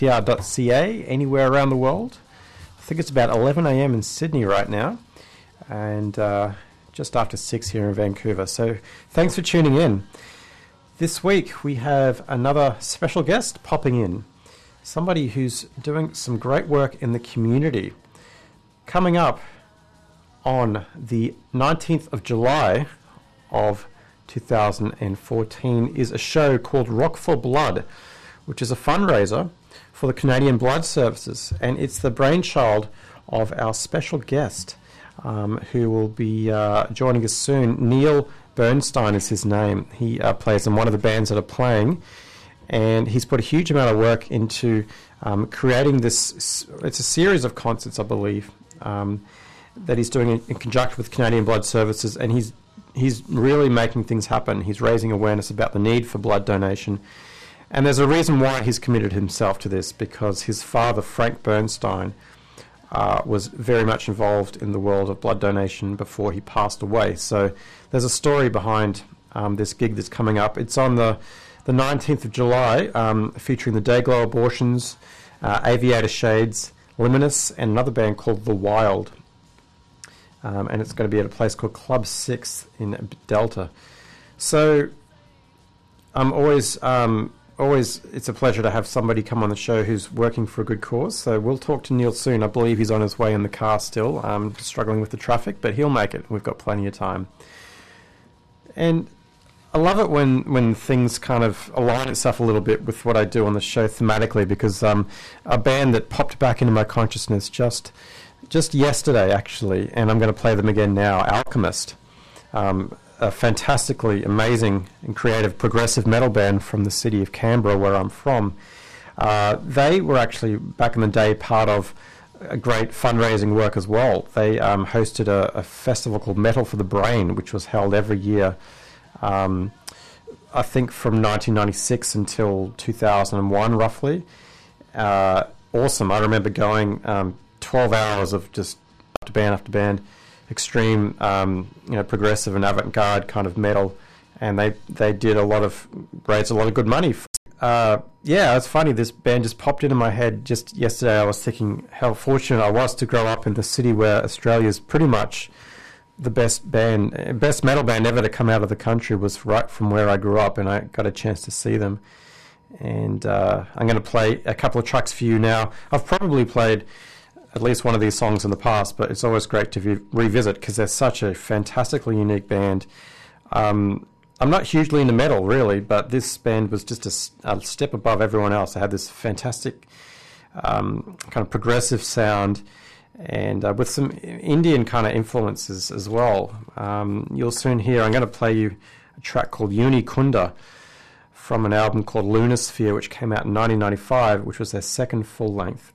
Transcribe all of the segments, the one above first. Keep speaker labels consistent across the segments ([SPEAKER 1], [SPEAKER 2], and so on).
[SPEAKER 1] 3cr.ca anywhere around the world. I think it's about 11 a.m. in Sydney right now, and just after 6 here in Vancouver. So thanks for tuning in. This week we have another special guest popping in, somebody who's doing some great work in the community. Coming up on the 19th of July of 2014 is a show called Rock for Blood, which is a fundraiser for the Canadian Blood Services, and it's the brainchild of our special guest who will be joining us soon. Neil Bernstein is his name. He plays in one of the bands that are playing, and he's put a huge amount of work into creating this. It's a series of concerts, I believe, that he's doing in conjunction with Canadian Blood Services, and he's really making things happen. He's raising awareness about the need for blood donation. And there's a reason why he's committed himself to this, because his father, Frank Bernstein, was very much involved in the world of blood donation before he passed away. So there's a story behind this gig that's coming up. It's on the 19th of July, featuring the Dayglow Abortions, Aviator Shades, Luminous, and another band called The Wild. And it's going to be at a place called Club 6 in Delta. So I'm always, it's a pleasure to have somebody come on the show who's working for a good cause. So we'll talk to Neil soon. I believe he's on his way in the car still, struggling with the traffic, but he'll make it. We've got plenty of time. And I love it when things kind of align itself a little bit with what I do on the show thematically, because a band that popped back into my consciousness just yesterday, actually, and I'm going to play them again now, Alchemist, a fantastically amazing and creative progressive metal band from the city of Canberra, where I'm from. They were actually, back in the day, part of a great fundraising work as well. They hosted a festival called Metal for the Brain, which was held every year, I think from 1996 until 2001, roughly. Awesome. I remember going 12 hours of just after band, extreme, progressive and avant-garde kind of metal, and they raised a lot of good money. It's funny, this band just popped into my head just yesterday. I was thinking how fortunate I was to grow up in the city where Australia's pretty much the best metal band ever to come out of the country was right from where I grew up, and I got a chance to see them. And I'm going to play a couple of tracks for you now. I've probably played at least one of these songs in the past, but it's always great to revisit because they're such a fantastically unique band. I'm not hugely into metal, really, but this band was just a step above everyone else. They had this fantastic kind of progressive sound, and with some Indian kind of influences as well. You'll soon hear, I'm going to play you a track called Unikunda from an album called Lunosphere, which came out in 1995, which was their second full-length.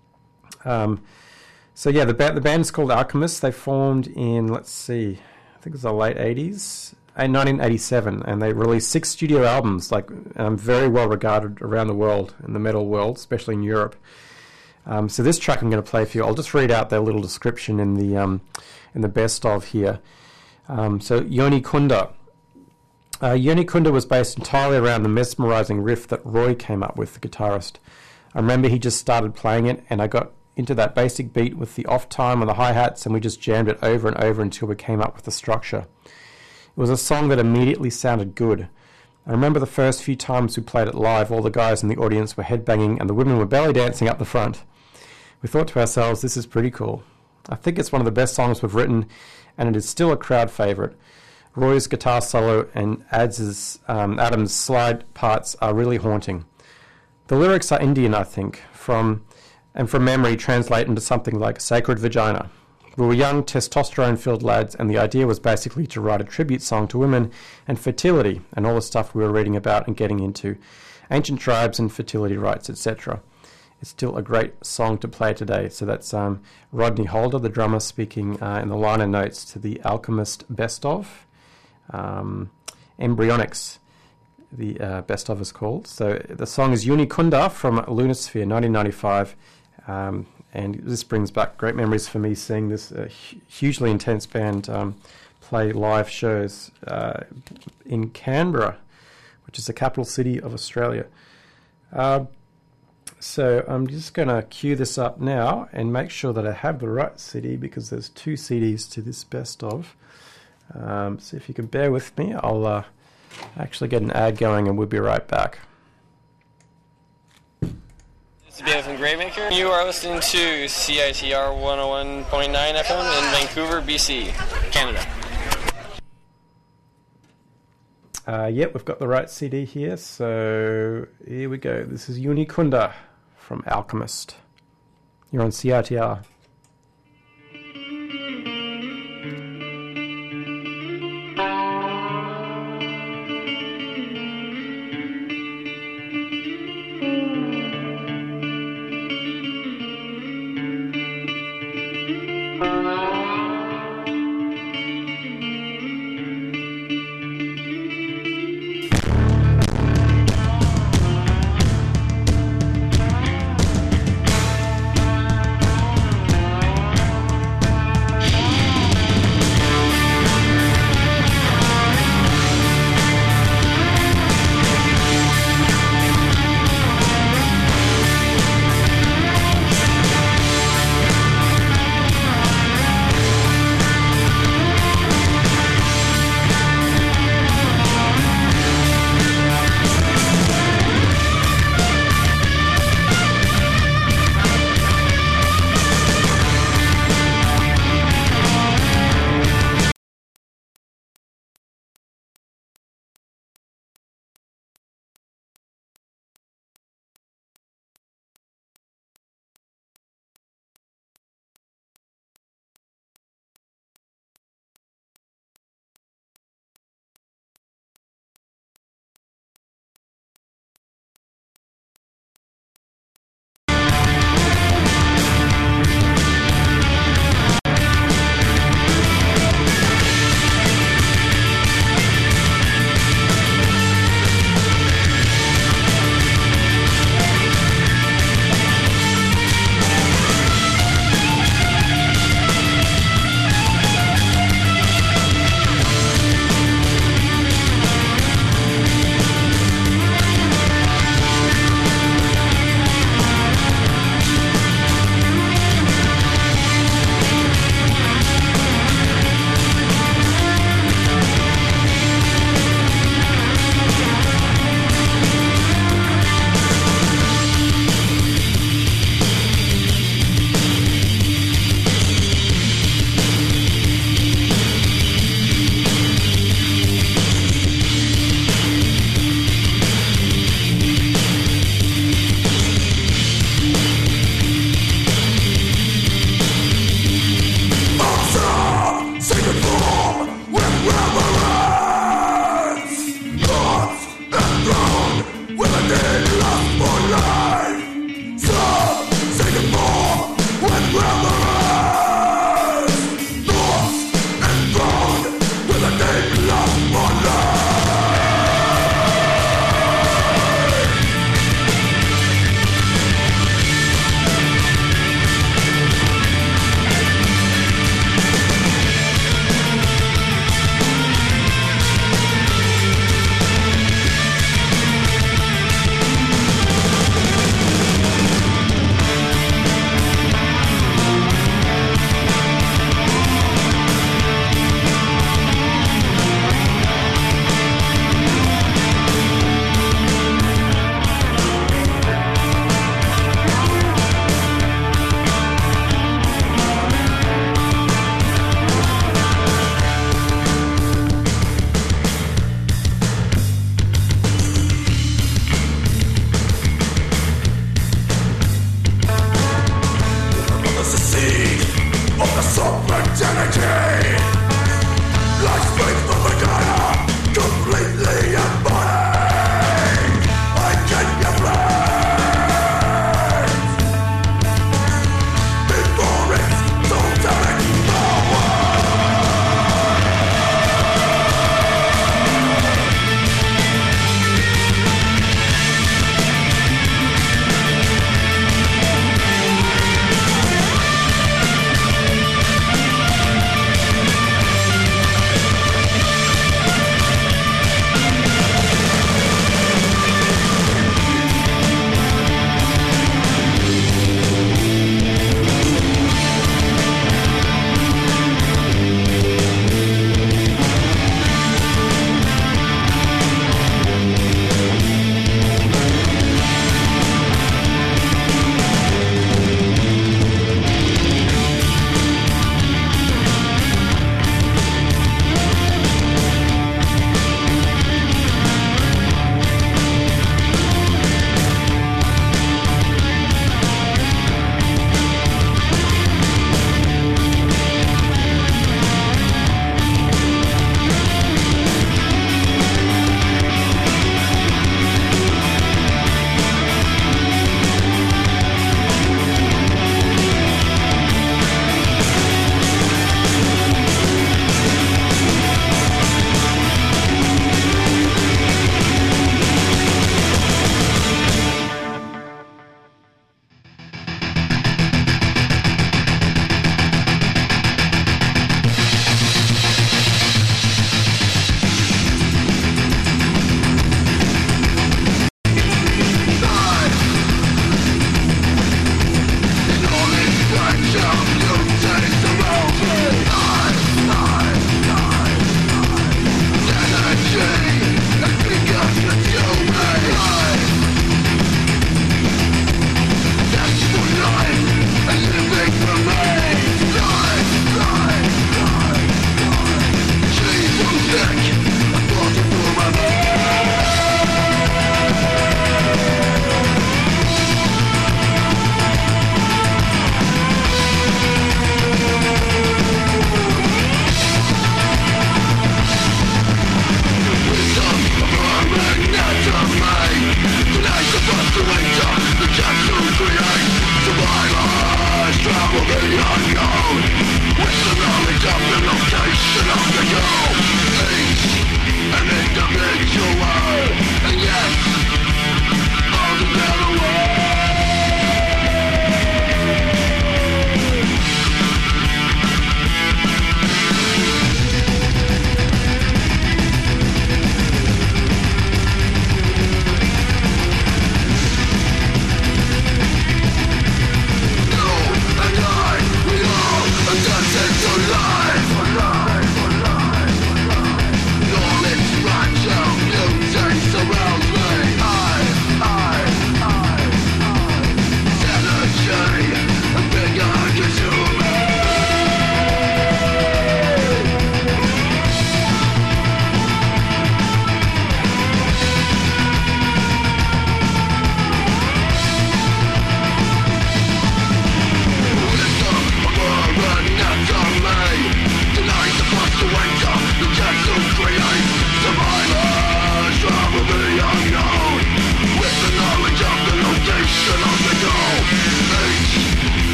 [SPEAKER 1] The band's called Alchemist. They formed in, I think it was the late 80s, in 1987, and they released 6 studio albums, very well regarded around the world, in the metal world, especially in Europe. So this track I'm going to play for you, I'll just read out their little description in the best of here. Yoni Kunda. Yoni Kunda was based entirely around the mesmerizing riff that Roy came up with, the guitarist. I remember he just started playing it, and I got into that basic beat with the off time on the hi-hats, and we just jammed it over and over until we came up with the structure. It was a song that immediately sounded good. I remember the first few times we played it live, all the guys in the audience were headbanging and the women were belly dancing up the front. We thought to ourselves, this is pretty cool. I think it's one of the best songs we've written, and it is still a crowd favourite. Roy's guitar solo and Adam's slide parts are really haunting. The lyrics are Indian, I think, from memory translate into something like Sacred Vagina. We were young, testosterone-filled lads, and the idea was basically to write a tribute song to women and fertility and all the stuff we were reading about and getting into, ancient tribes and fertility rites, etc. It's still a great song to play today. So that's Rodney Holder, the drummer, speaking in the liner notes to the Alchemist Best Of. Embryonics, the Best Of is called. So the song is Unikunda from Lunosphere, 1995. And this brings back great memories for me seeing this hugely intense band play live shows in Canberra, which is the capital city of Australia. So I'm just going to cue this up now and make sure that I have the right CD, because there's 2 CDs to this best of. So if you can bear with me, I'll actually get an ad going and we'll be right back.
[SPEAKER 2] This is BF from Gravemaker. You are listening to CITR 101.9 FM in Vancouver, BC, Canada.
[SPEAKER 1] Yep, we've got the right CD here, so here we go. This is Unikunda from Alchemist. You're on CITR.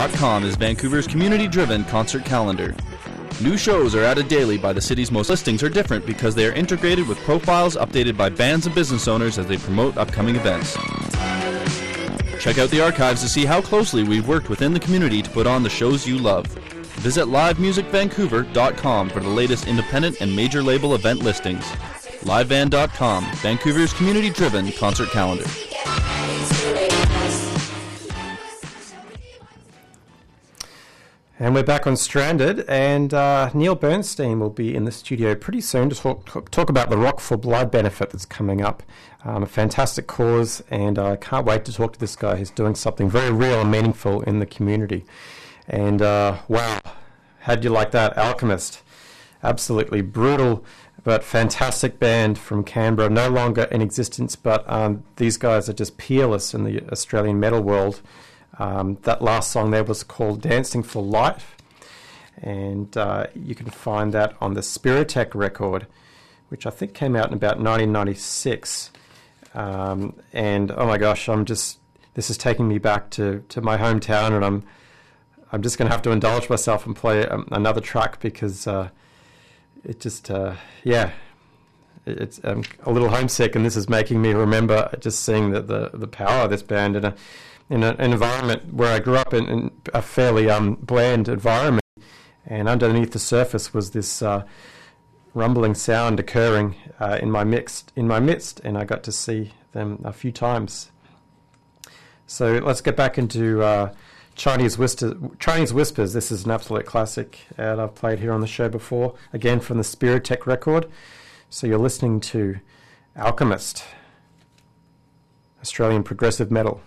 [SPEAKER 3] LiveVan.com is Vancouver's community-driven concert calendar. New shows are added daily by the city's most. Listings are different because they are integrated with profiles updated by bands and business owners as they promote upcoming events. Check out the archives to see how closely we've worked within the community to put on the shows you love. Visit livemusicvancouver.com for the latest independent and major label event listings. LiveVan.com, Vancouver's community-driven concert calendar.
[SPEAKER 1] And we're back on Stranded, and Neil Bernstein will be in the studio pretty soon to talk about the Rock for Blood benefit that's coming up. A fantastic cause, and I can't wait to talk to this guy who's doing something very real and meaningful in the community. And wow, how'd you like that? Alchemist. Absolutely brutal, but fantastic band from Canberra, no longer in existence, but these guys are just peerless in the Australian metal world. That last song there was called Dancing for Life, and you can find that on the Spiritech record, which I think came out in about 1996. And oh my gosh, this is taking me back to my hometown, and I'm just going to have to indulge myself and play another track because it just, it's I'm a little homesick, and this is making me remember just seeing the power of this band in an environment where I grew up in a fairly bland environment, and underneath the surface was this rumbling sound occurring in my midst, and I got to see them a few times. So let's get back into Chinese Whispers. This is an absolute classic, and I've played here on the show before, again from the Spiritech record. So you're listening to Alchemist, Australian progressive metal.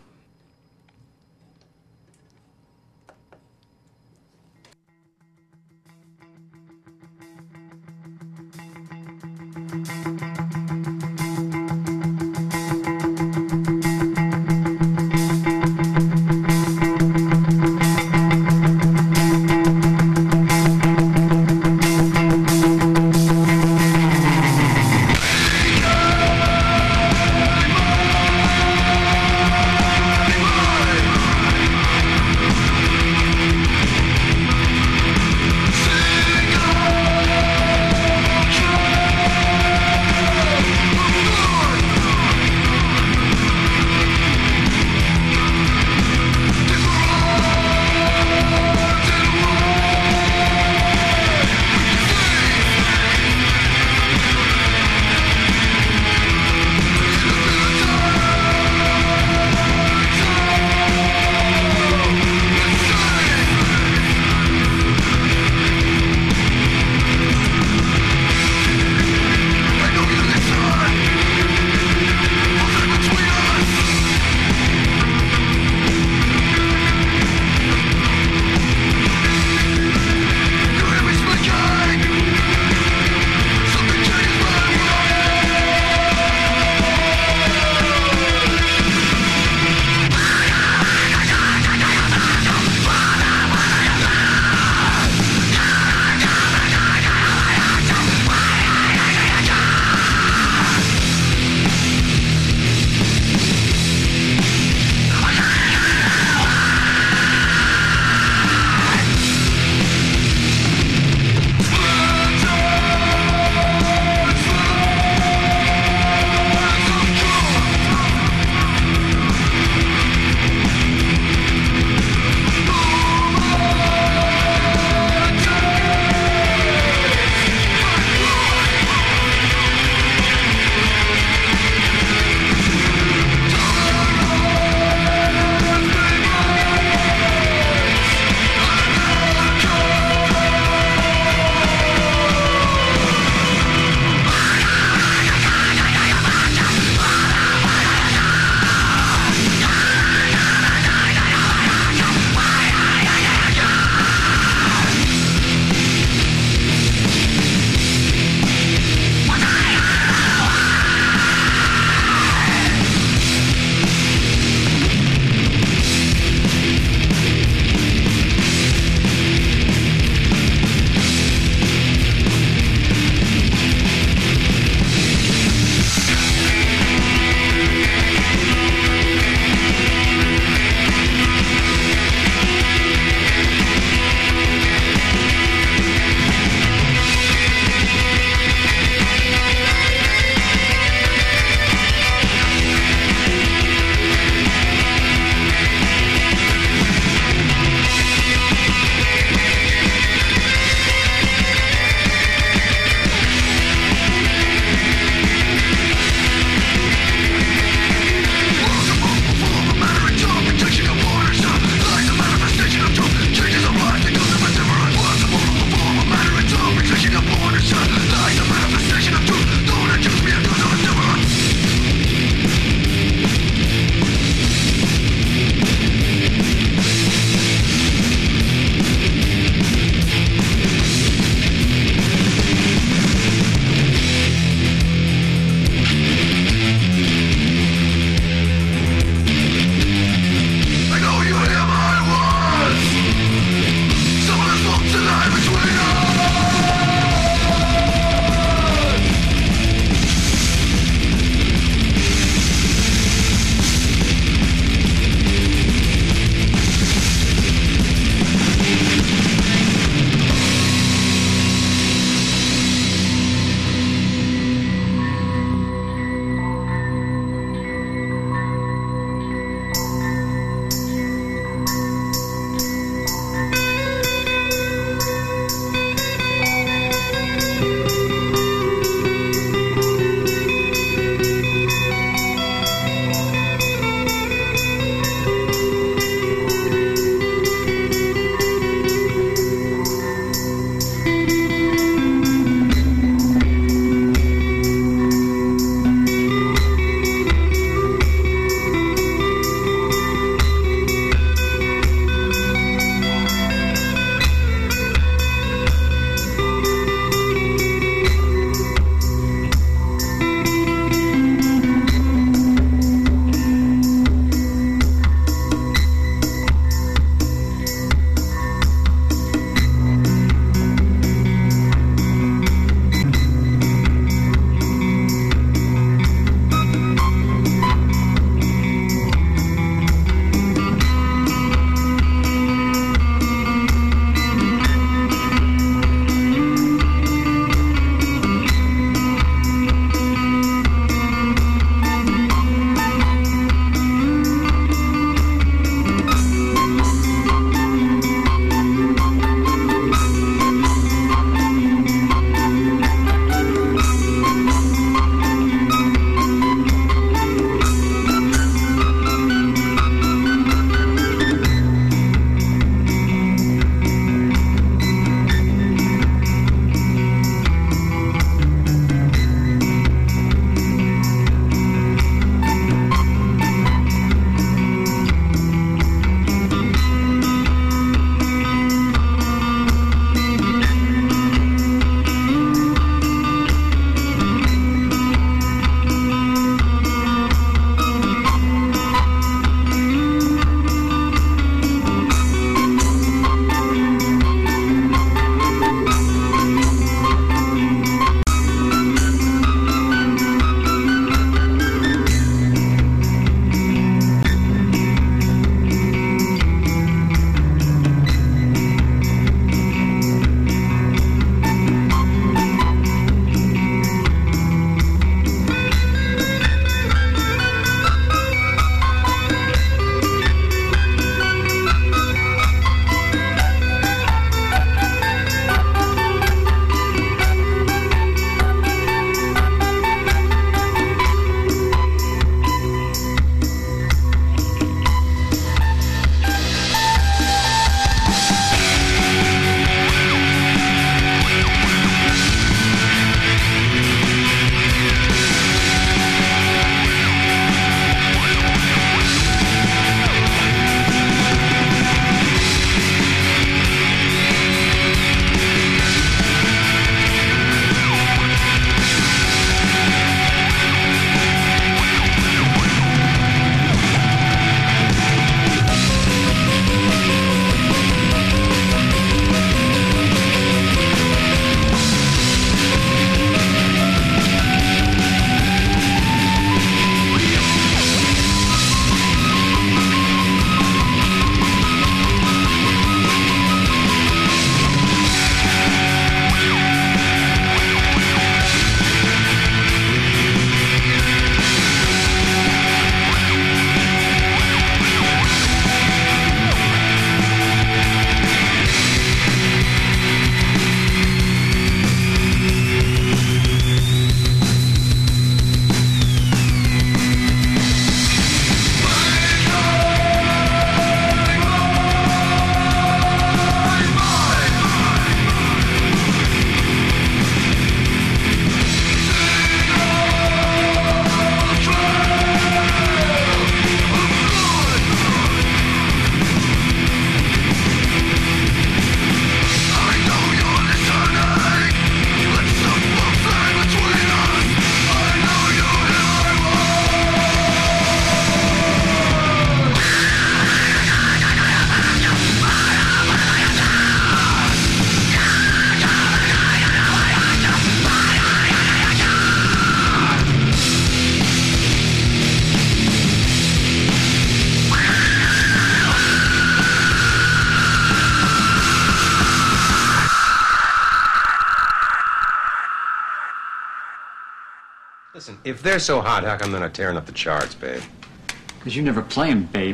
[SPEAKER 4] Listen, if they're so hot, how come they're not tearing up the charts, babe?
[SPEAKER 5] Because you never play 'em, babe.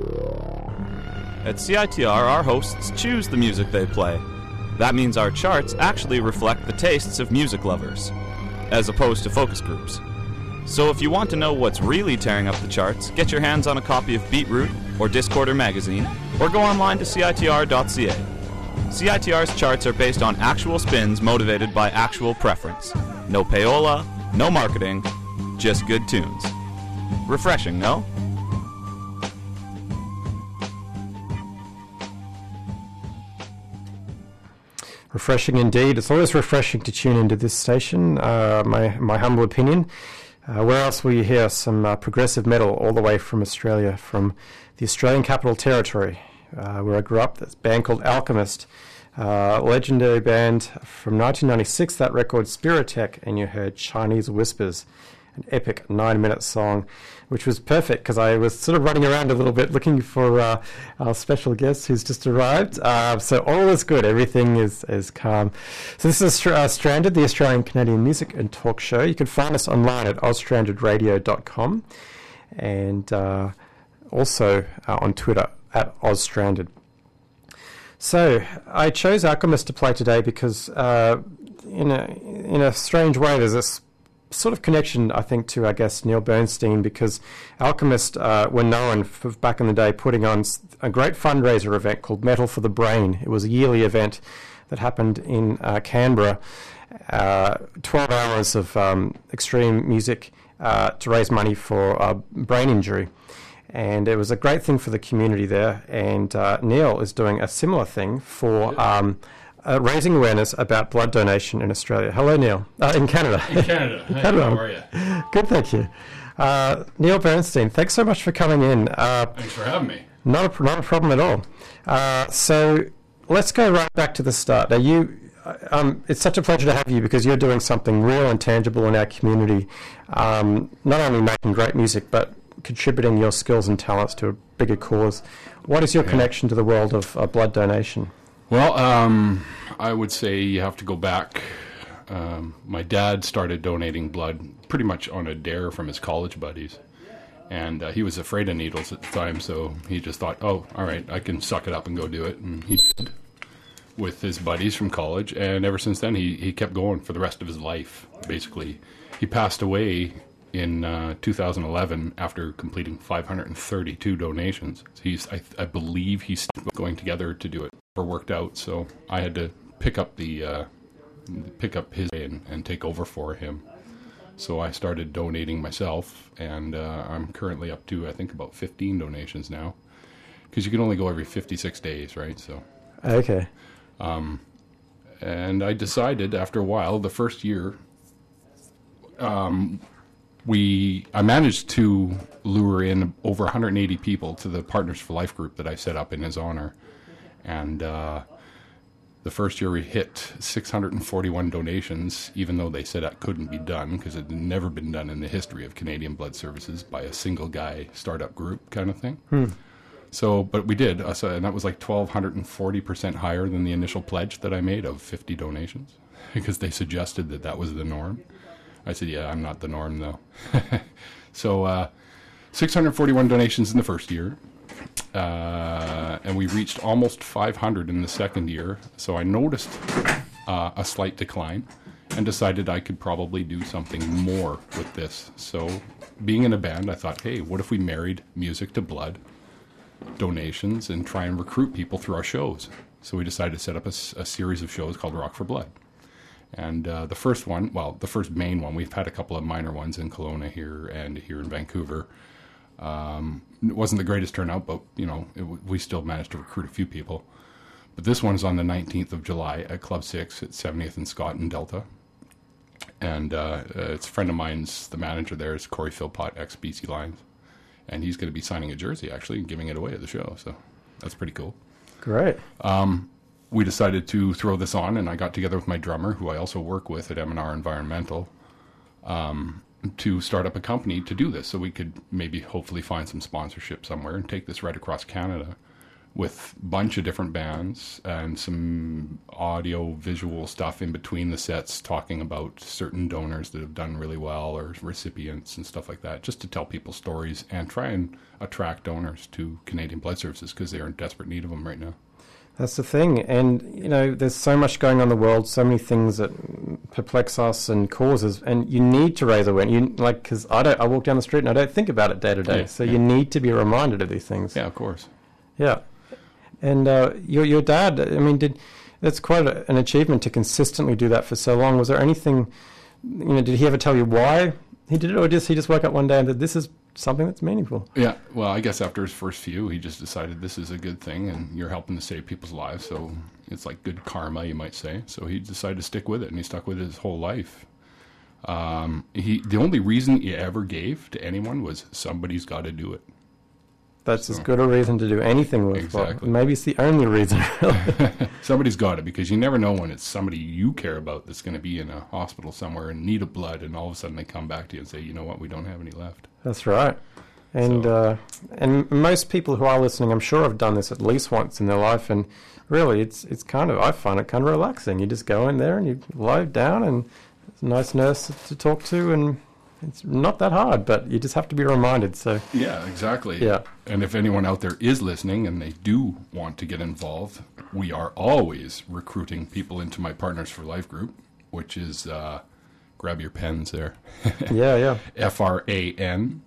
[SPEAKER 3] At CITR, our hosts choose the music they play. That means our charts actually reflect the tastes of music lovers, as opposed to focus groups. So if you want to know what's really tearing up the charts, get your hands on a copy of Beatroot or Discorder magazine, or go online to CITR.ca. CITR's charts are based on actual spins motivated by actual preference. No payola, no marketing, just good tunes. Refreshing, no?
[SPEAKER 1] Refreshing indeed. It's always refreshing to tune into this station, my humble opinion. Where else will you hear some progressive metal all the way from Australia, from the Australian Capital Territory, where I grew up? That's a band called Alchemist, legendary band from 1996, that record Spiritech, and you heard Chinese Whispers, an epic 9-minute song, which was perfect because I was sort of running around a little bit looking for our special guest who's just arrived. So all is good. Everything is calm. So this is Stranded, the Australian Canadian music and talk show. You can find us online at ozstrandedradio.com and also on Twitter at ozstranded. So I chose Alchemist to play today because in a strange way there's this sort of connection, I think, to, I guess, Neil Bernstein, because Alchemist were known for, back in the day, putting on a great fundraiser event called Metal for the Brain. It was a yearly event that happened in Canberra, 12 hours of extreme music to raise money for brain injury. And it was a great thing for the community there. And Neil is doing a similar thing for raising awareness about blood donation in Australia. Hello, Neil. In Canada.
[SPEAKER 6] In Canada. Hey,
[SPEAKER 1] Canada.
[SPEAKER 6] how are you?
[SPEAKER 1] Good, thank you. Neil Bernstein, thanks so much for coming in.
[SPEAKER 6] Thanks for having me.
[SPEAKER 1] Not a problem at all. So let's go right back to the start. Now, it's such a pleasure to have you because you're doing something real and tangible in our community, not only making great music, but contributing your skills and talents to a bigger cause. What is your connection to the world of blood donation?
[SPEAKER 6] Well, I would say you have to go back. My dad started donating blood pretty much on a dare from his college buddies. And he was afraid of needles at the time, so he just thought, oh, all right, I can suck it up and go do it. And he did with his buddies from college. And ever since then, he kept going for the rest of his life, basically. He passed away in 2011 after completing 532 donations. I believe he's going together to do it. Worked out, so I had to pick up his and take over for him. So I started donating myself, and I'm currently up to, I think, about 15 donations now, because you can only go every 56 days, right? So
[SPEAKER 1] okay.
[SPEAKER 6] And I decided after a while, the first year, I managed to lure in over 180 people to the Partners for Life group that I set up in his honor. And the first year we hit 641 donations, even though they said that couldn't be done because it had never been done in the history of Canadian Blood Services by a single guy startup group kind of thing. So, but we did, and that was like 1,240% higher than the initial pledge that I made of 50 donations because they suggested that was the norm. I said, yeah, I'm not the norm though. So 641 donations in the first year. And we reached almost 500 in the second year. So I noticed a slight decline and decided I could probably do something more with this. So being in a band, I thought, hey, what if we married music to blood donations and try and recruit people through our shows? So we decided to set up a series of shows called Rock for Blood. And the first one, the first main one, we've had a couple of minor ones in Kelowna here and here in Vancouver. It wasn't the greatest turnout, but, we still managed to recruit a few people. But this one's on the 19th of July at Club 6 at 70th and Scott in Delta. And it's a friend of mine's, the manager there is Corey Philpott, ex-BC Lions. And he's going to be signing a jersey, actually, and giving it away at the show. So that's pretty cool.
[SPEAKER 1] Great.
[SPEAKER 6] We decided to throw this on, and I got together with my drummer, who I also work with at M&R Environmental, to start up a company to do this, so we could maybe hopefully find some sponsorship somewhere and take this right across Canada with a bunch of different bands and some audio visual stuff in between the sets talking about certain donors that have done really well or recipients and stuff like that, just to tell people stories and try and attract donors to Canadian Blood Services because they are in desperate need of them right now.
[SPEAKER 1] That's the thing. And, you know, there's so much going on in the world, so many things that perplex us and causes, and you need to raise awareness. Because I walk down the street and I don't think about it day to day. So you need to be reminded of these things.
[SPEAKER 6] Yeah, of course.
[SPEAKER 1] Yeah. And your dad, I mean, that's quite an achievement to consistently do that for so long. Was there anything, you know, did he ever tell you why he did it, or he just woke up one day and said, this is something that's meaningful?
[SPEAKER 6] Yeah, well, I guess after his first few, he just decided this is a good thing and you're helping to save people's lives, so it's like good karma, you might say. So he decided to stick with it, and he stuck with it his whole life. The only reason he ever gave to anyone was somebody's got to do it.
[SPEAKER 1] That's as good a reason to do anything worthwhile.
[SPEAKER 6] Exactly.
[SPEAKER 1] Maybe it's the only reason, really.
[SPEAKER 6] Somebody's got it, because you never know when it's somebody you care about that's going to be in a hospital somewhere in need of blood, and all of a sudden they come back to you and say, you know what, we don't have any left.
[SPEAKER 1] That's right. And and most people who are listening, I'm sure, have done this at least once in their life, and really it's kind of, I find it kind of relaxing. You just go in there and you lie down, and there's a nice nurse to talk to, and it's not that hard, but you just have to be reminded. So
[SPEAKER 6] yeah, exactly.
[SPEAKER 1] Yeah.
[SPEAKER 6] And if anyone out there is listening and they do want to get involved, we are always recruiting people into my Partners for Life group, which is, grab your pens there.
[SPEAKER 1] yeah.
[SPEAKER 6] FRAN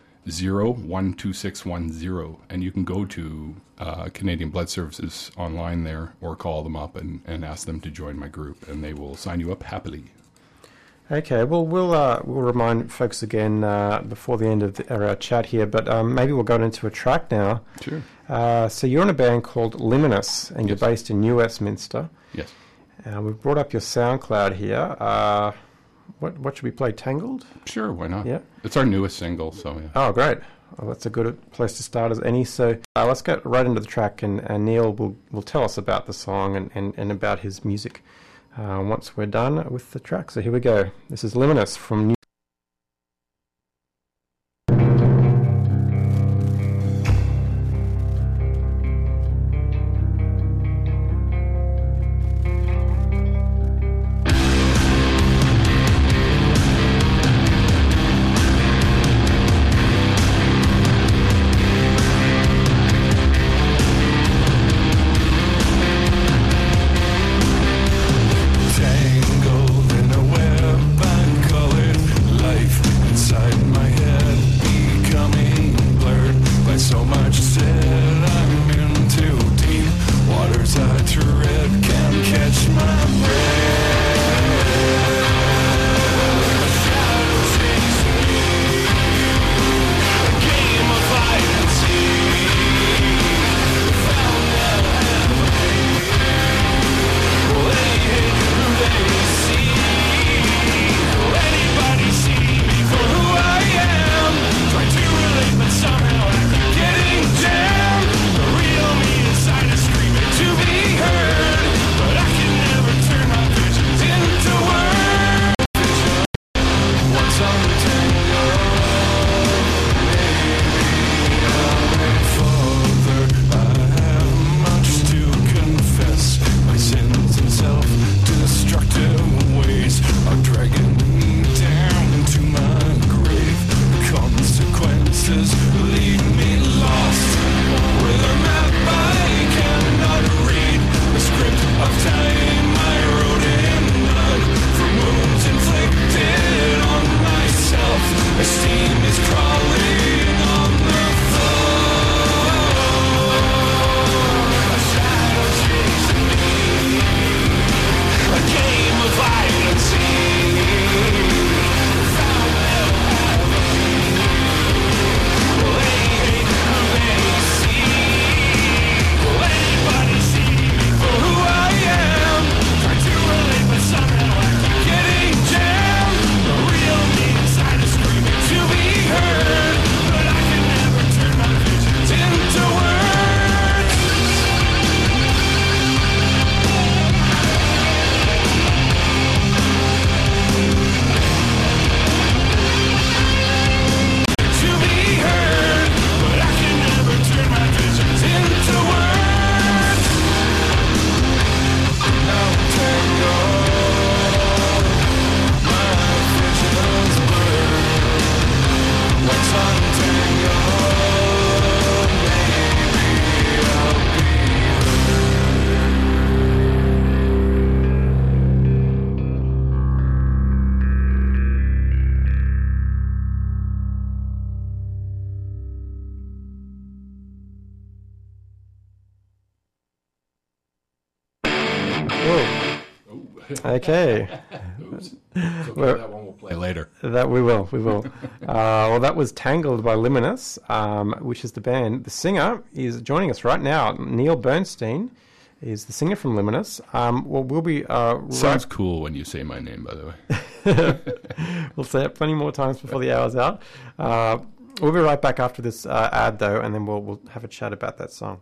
[SPEAKER 6] 012610, and you can go to Canadian Blood Services online there, or call them up and ask them to join my group, and they will sign you up happily.
[SPEAKER 1] Okay, well, we'll remind folks again before the end of our chat here, but maybe we'll go into a track now.
[SPEAKER 6] Sure.
[SPEAKER 1] So you're in a band called Liminus, and
[SPEAKER 6] Yes.
[SPEAKER 1] you're based in New Westminster.
[SPEAKER 6] Yes.
[SPEAKER 1] We've brought up your SoundCloud here. What should we play? Tangled?
[SPEAKER 6] Sure, why not?
[SPEAKER 1] Yeah.
[SPEAKER 6] It's our newest single, so yeah.
[SPEAKER 1] Oh, great. Well, that's a good place to start as any. So let's get right into the track, and Neil will tell us about the song and about his music once we're done with the track. So here we go. This is Liminus from New.
[SPEAKER 7] Tangled in a web, uncolored
[SPEAKER 1] Okay.
[SPEAKER 6] Oops. It's okay, that one we'll play later.
[SPEAKER 1] That we will. Well, that was Tangled by Luminous, which is the band. The singer is joining us right now. Neil Bernstein is the singer from Luminous. We'll be...
[SPEAKER 6] Sounds cool when you say my name, by the way.
[SPEAKER 1] We'll say it plenty more times before the hour's out. We'll be right back after this ad, though, and then we'll have a chat about that song.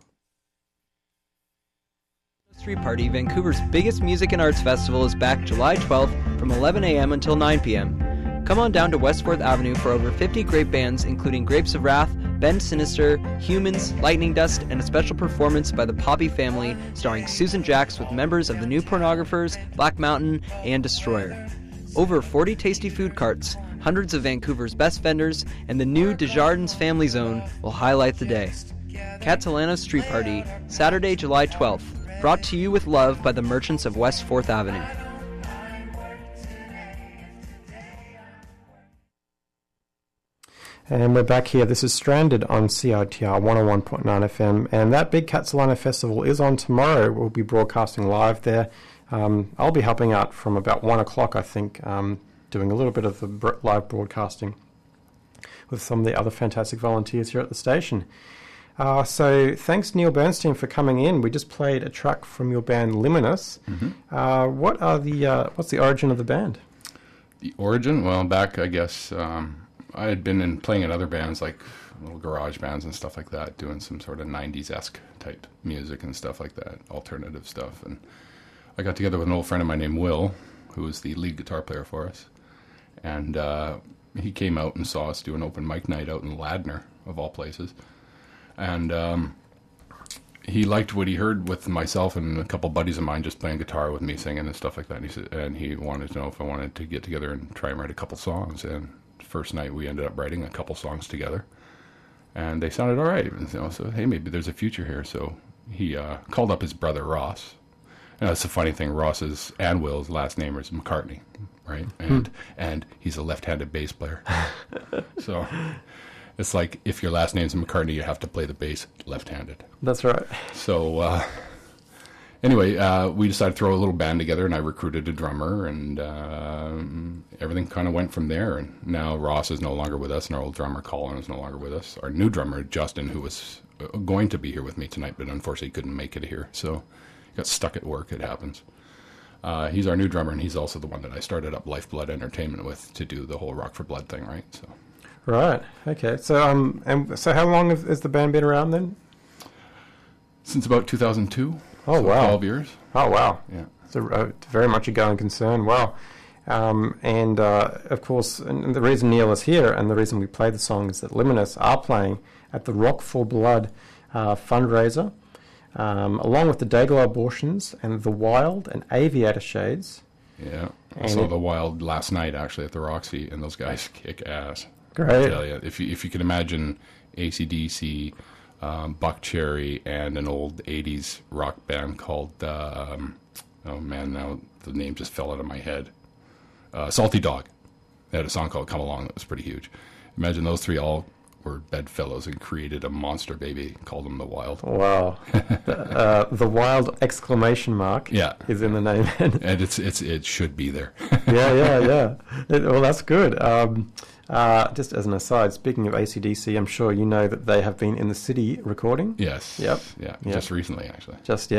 [SPEAKER 7] Street Party, Vancouver's biggest music and arts festival, is back July 12th from 11 a.m. until 9 p.m. Come on down to West 4th Avenue for over 50 great bands, including Grapes of Wrath, Bend Sinister, Humans, Lightning Dust, and a special performance by the Poppy Family starring Susan Jacks with members of the New Pornographers, Black Mountain, and Destroyer. Over 40 tasty food carts, hundreds of Vancouver's best vendors, and the new Desjardins Family Zone will highlight the day. Catalano Street Party, Saturday, July 12th. Brought to you with love by the Merchants of West 4th Avenue.
[SPEAKER 1] And we're back here. This is Stranded on CITR 101.9 FM. And that big Catalano Festival is on tomorrow. We'll be broadcasting live there. I'll be helping out from about 1 o'clock, I think, doing a little bit of the live broadcasting with some of the other fantastic volunteers here at the station. So thanks, Neil Bernstein, for coming in. We just played a track from your band Luminous. Mm-hmm. What's the origin of the band?
[SPEAKER 6] The origin? Well, back, I guess, I had been playing in other bands, like little garage bands and stuff like that, doing some sort of 90s-esque type music and stuff like that, alternative stuff. And I got together with an old friend of mine named Will, who was the lead guitar player for us. And he came out and saw us do an open mic night out in Ladner, of all places. And he liked what he heard with myself and a couple buddies of mine just playing guitar with me, singing and stuff like that. And he wanted to know if I wanted to get together and try and write a couple songs. And first night we ended up writing a couple songs together. And they sounded all right. And so, hey, maybe there's a future here. So he called up his brother Ross. And that's the funny thing. Ross's and Will's last name is McCartney, right? And he's a left-handed bass player. So... it's like if your last name's McCartney, you have to play the bass left-handed.
[SPEAKER 1] That's right.
[SPEAKER 6] So anyway, we decided to throw a little band together, and I recruited a drummer, and everything kind of went from there. And now Ross is no longer with us, and our old drummer Colin is no longer with us. Our new drummer, Justin, who was going to be here with me tonight, but unfortunately couldn't make it here. So he got stuck at work. It happens. He's our new drummer, and he's also the one that I started up Lifeblood Entertainment with to do the whole Rock for Blood thing, right? So.
[SPEAKER 1] Right. Okay. So, and so, how long has the band been around then?
[SPEAKER 6] Since about 2002.
[SPEAKER 1] Oh,
[SPEAKER 6] so
[SPEAKER 1] wow.
[SPEAKER 6] 12 years.
[SPEAKER 1] Oh, wow.
[SPEAKER 6] Yeah.
[SPEAKER 1] So, very much a going concern. Wow. And of course, and the reason Neil is here and the reason we play the song is that Luminous are playing at the Rock for Blood fundraiser, along with the Dayglow Abortions and the Wild and Aviator Shades.
[SPEAKER 6] Yeah. I saw the Wild last night actually at the Roxy, and those guys kick ass.
[SPEAKER 1] Great.
[SPEAKER 6] I tell you, if you can imagine AC/DC, Buck Cherry, and an old 80s rock band called, oh man, now the name just fell out of my head. Salty Dog. They had a song called Come Along that was pretty huge. Imagine those three all were bedfellows and created a monster baby, called them the Wild.
[SPEAKER 1] Wow. The Wild exclamation mark is in the name.
[SPEAKER 6] And it should be there.
[SPEAKER 1] Yeah. Well, that's good. Just as an aside, speaking of AC/DC, I'm sure you know that they have been in the city recording.
[SPEAKER 6] Yes.
[SPEAKER 1] Yep.
[SPEAKER 6] Yeah. Just recently, actually.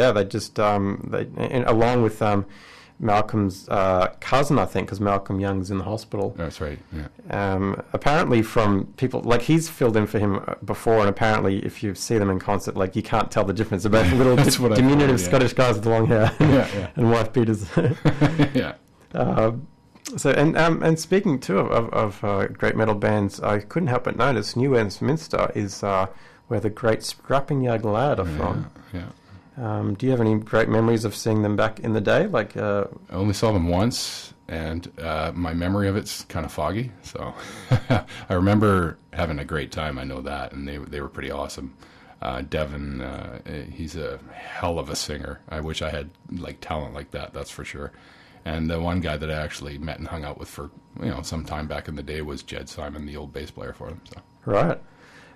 [SPEAKER 1] They along with Malcolm's cousin, I think, because Malcolm Young's in the hospital.
[SPEAKER 6] That's right. Yeah.
[SPEAKER 1] Apparently, from people like he's filled in for him before, and apparently, if you see them in concert, like you can't tell the difference about little diminutive Scottish guys with long hair and wife beaters.
[SPEAKER 6] Yeah.
[SPEAKER 1] So and speaking too of great metal bands, I couldn't help but notice New Westminster is where the great Scrapping Young Lad are from.
[SPEAKER 6] Yeah.
[SPEAKER 1] Do you have any great memories of seeing them back in the day? Like
[SPEAKER 6] I only saw them once, and my memory of it's kind of foggy. So I remember having a great time. I know that, and they were pretty awesome. Devin, he's a hell of a singer. I wish I had like talent like that. That's for sure. And the one guy that I actually met and hung out with for some time back in the day was Jed Simon, the old bass player for them. So.
[SPEAKER 1] Right.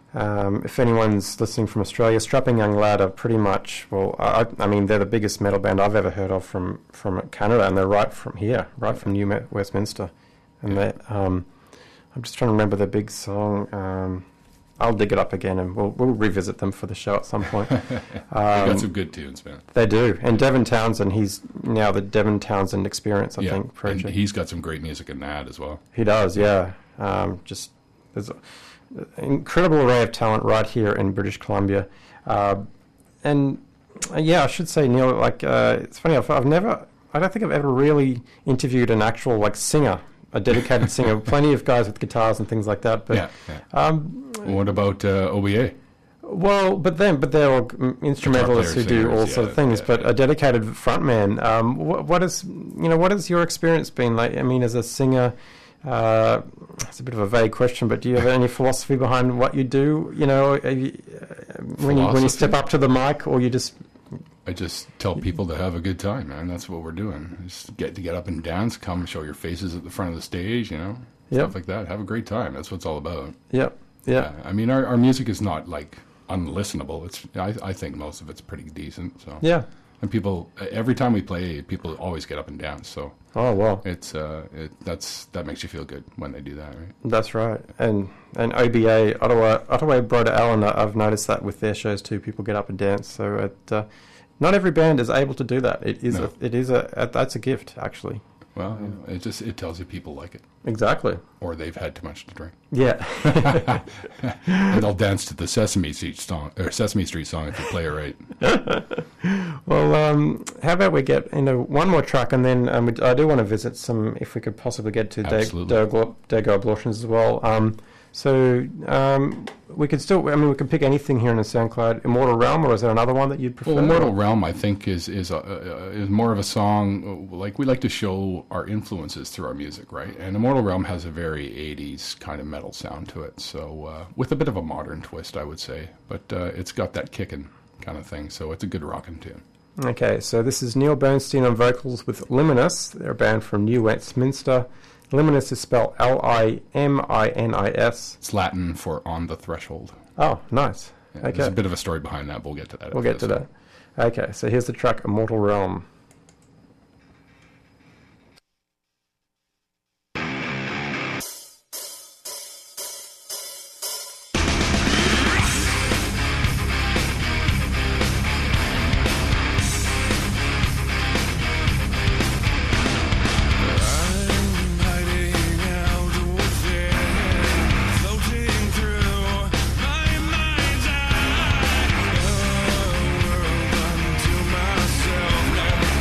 [SPEAKER 1] If anyone's listening from Australia, Strapping Young Lad are pretty much, well, I mean, they're the biggest metal band I've ever heard of from Canada, and they're right from here, right from New Westminster. And I'm just trying to remember the big song. I'll dig it up again, and we'll revisit them for the show at some point.
[SPEAKER 6] They got some good tunes, man.
[SPEAKER 1] They do. And Devin Townsend, he's now the Devin Townsend Experience, I think,
[SPEAKER 6] And
[SPEAKER 1] project.
[SPEAKER 6] he's got some great music in that as well.
[SPEAKER 1] He does, yeah. Just there's an incredible array of talent right here in British Columbia. And yeah, I should say, Neil, like, it's funny, I don't think I've ever really interviewed an actual, like, singer, a dedicated singer. Plenty of guys with guitars and things like that. But
[SPEAKER 6] What about OBA?
[SPEAKER 1] well, but they're all instrumentalists who
[SPEAKER 6] players,
[SPEAKER 1] do all
[SPEAKER 6] singers,
[SPEAKER 1] sort of
[SPEAKER 6] yeah,
[SPEAKER 1] things.
[SPEAKER 6] yeah,
[SPEAKER 1] But
[SPEAKER 6] yeah.
[SPEAKER 1] a dedicated frontman. What has your experience been like? I mean, as a singer, it's a bit of a vague question, but do you have any philosophy behind what you do? You know, when you step up to the mic, or you just
[SPEAKER 6] I just tell people to have a good time, man. That's what we're doing. Just get up and dance. Come show your faces at the front of the stage, you know, stuff like that. Have a great time. That's what it's all about.
[SPEAKER 1] yeah.
[SPEAKER 6] I mean, our music is not like unlistenable. I think most of it's pretty decent. So
[SPEAKER 1] Yeah.
[SPEAKER 6] and people every time we play, people always get up and dance. So
[SPEAKER 1] Oh well,
[SPEAKER 6] it's that makes you feel good when they do that, right?
[SPEAKER 1] that's right. And OBA, Ottawa Broder Allen, I've noticed that with their shows too. People get up and dance. So not every band is able to do that. That's a gift, actually.
[SPEAKER 6] Well, you know, it tells you people like it,
[SPEAKER 1] Exactly.
[SPEAKER 6] or they've had too much to drink,
[SPEAKER 1] Yeah.
[SPEAKER 6] and they'll dance to the Sesame Street song if you play it right.
[SPEAKER 1] Well, how about we get into one more track, and then I do want to visit some, if we could possibly get to
[SPEAKER 6] Absolutely.
[SPEAKER 1] Dago Abortions as well. We could still, we could pick anything here in the SoundCloud. Immortal Realm, or is there another one that you'd prefer?
[SPEAKER 6] Well, Immortal Realm, I think, is more of a song, like we like to show our influences through our music, right? And Immortal Realm has a very 80s kind of metal sound to it, so with a bit of a modern twist, I would say. But it's got that kicking kind of thing, so it's a good rockin' tune.
[SPEAKER 1] Okay, so this is Neil Bernstein on vocals with Liminus. They're a band from New Westminster. Liminus is spelled Liminus.
[SPEAKER 6] It's Latin for on the threshold.
[SPEAKER 1] Oh, nice.
[SPEAKER 6] Yeah,
[SPEAKER 1] Okay.
[SPEAKER 6] There's a bit of a story behind that. We'll get to that.
[SPEAKER 1] We'll get to that. Okay, so here's the track Immortal Realm.
[SPEAKER 8] Myself,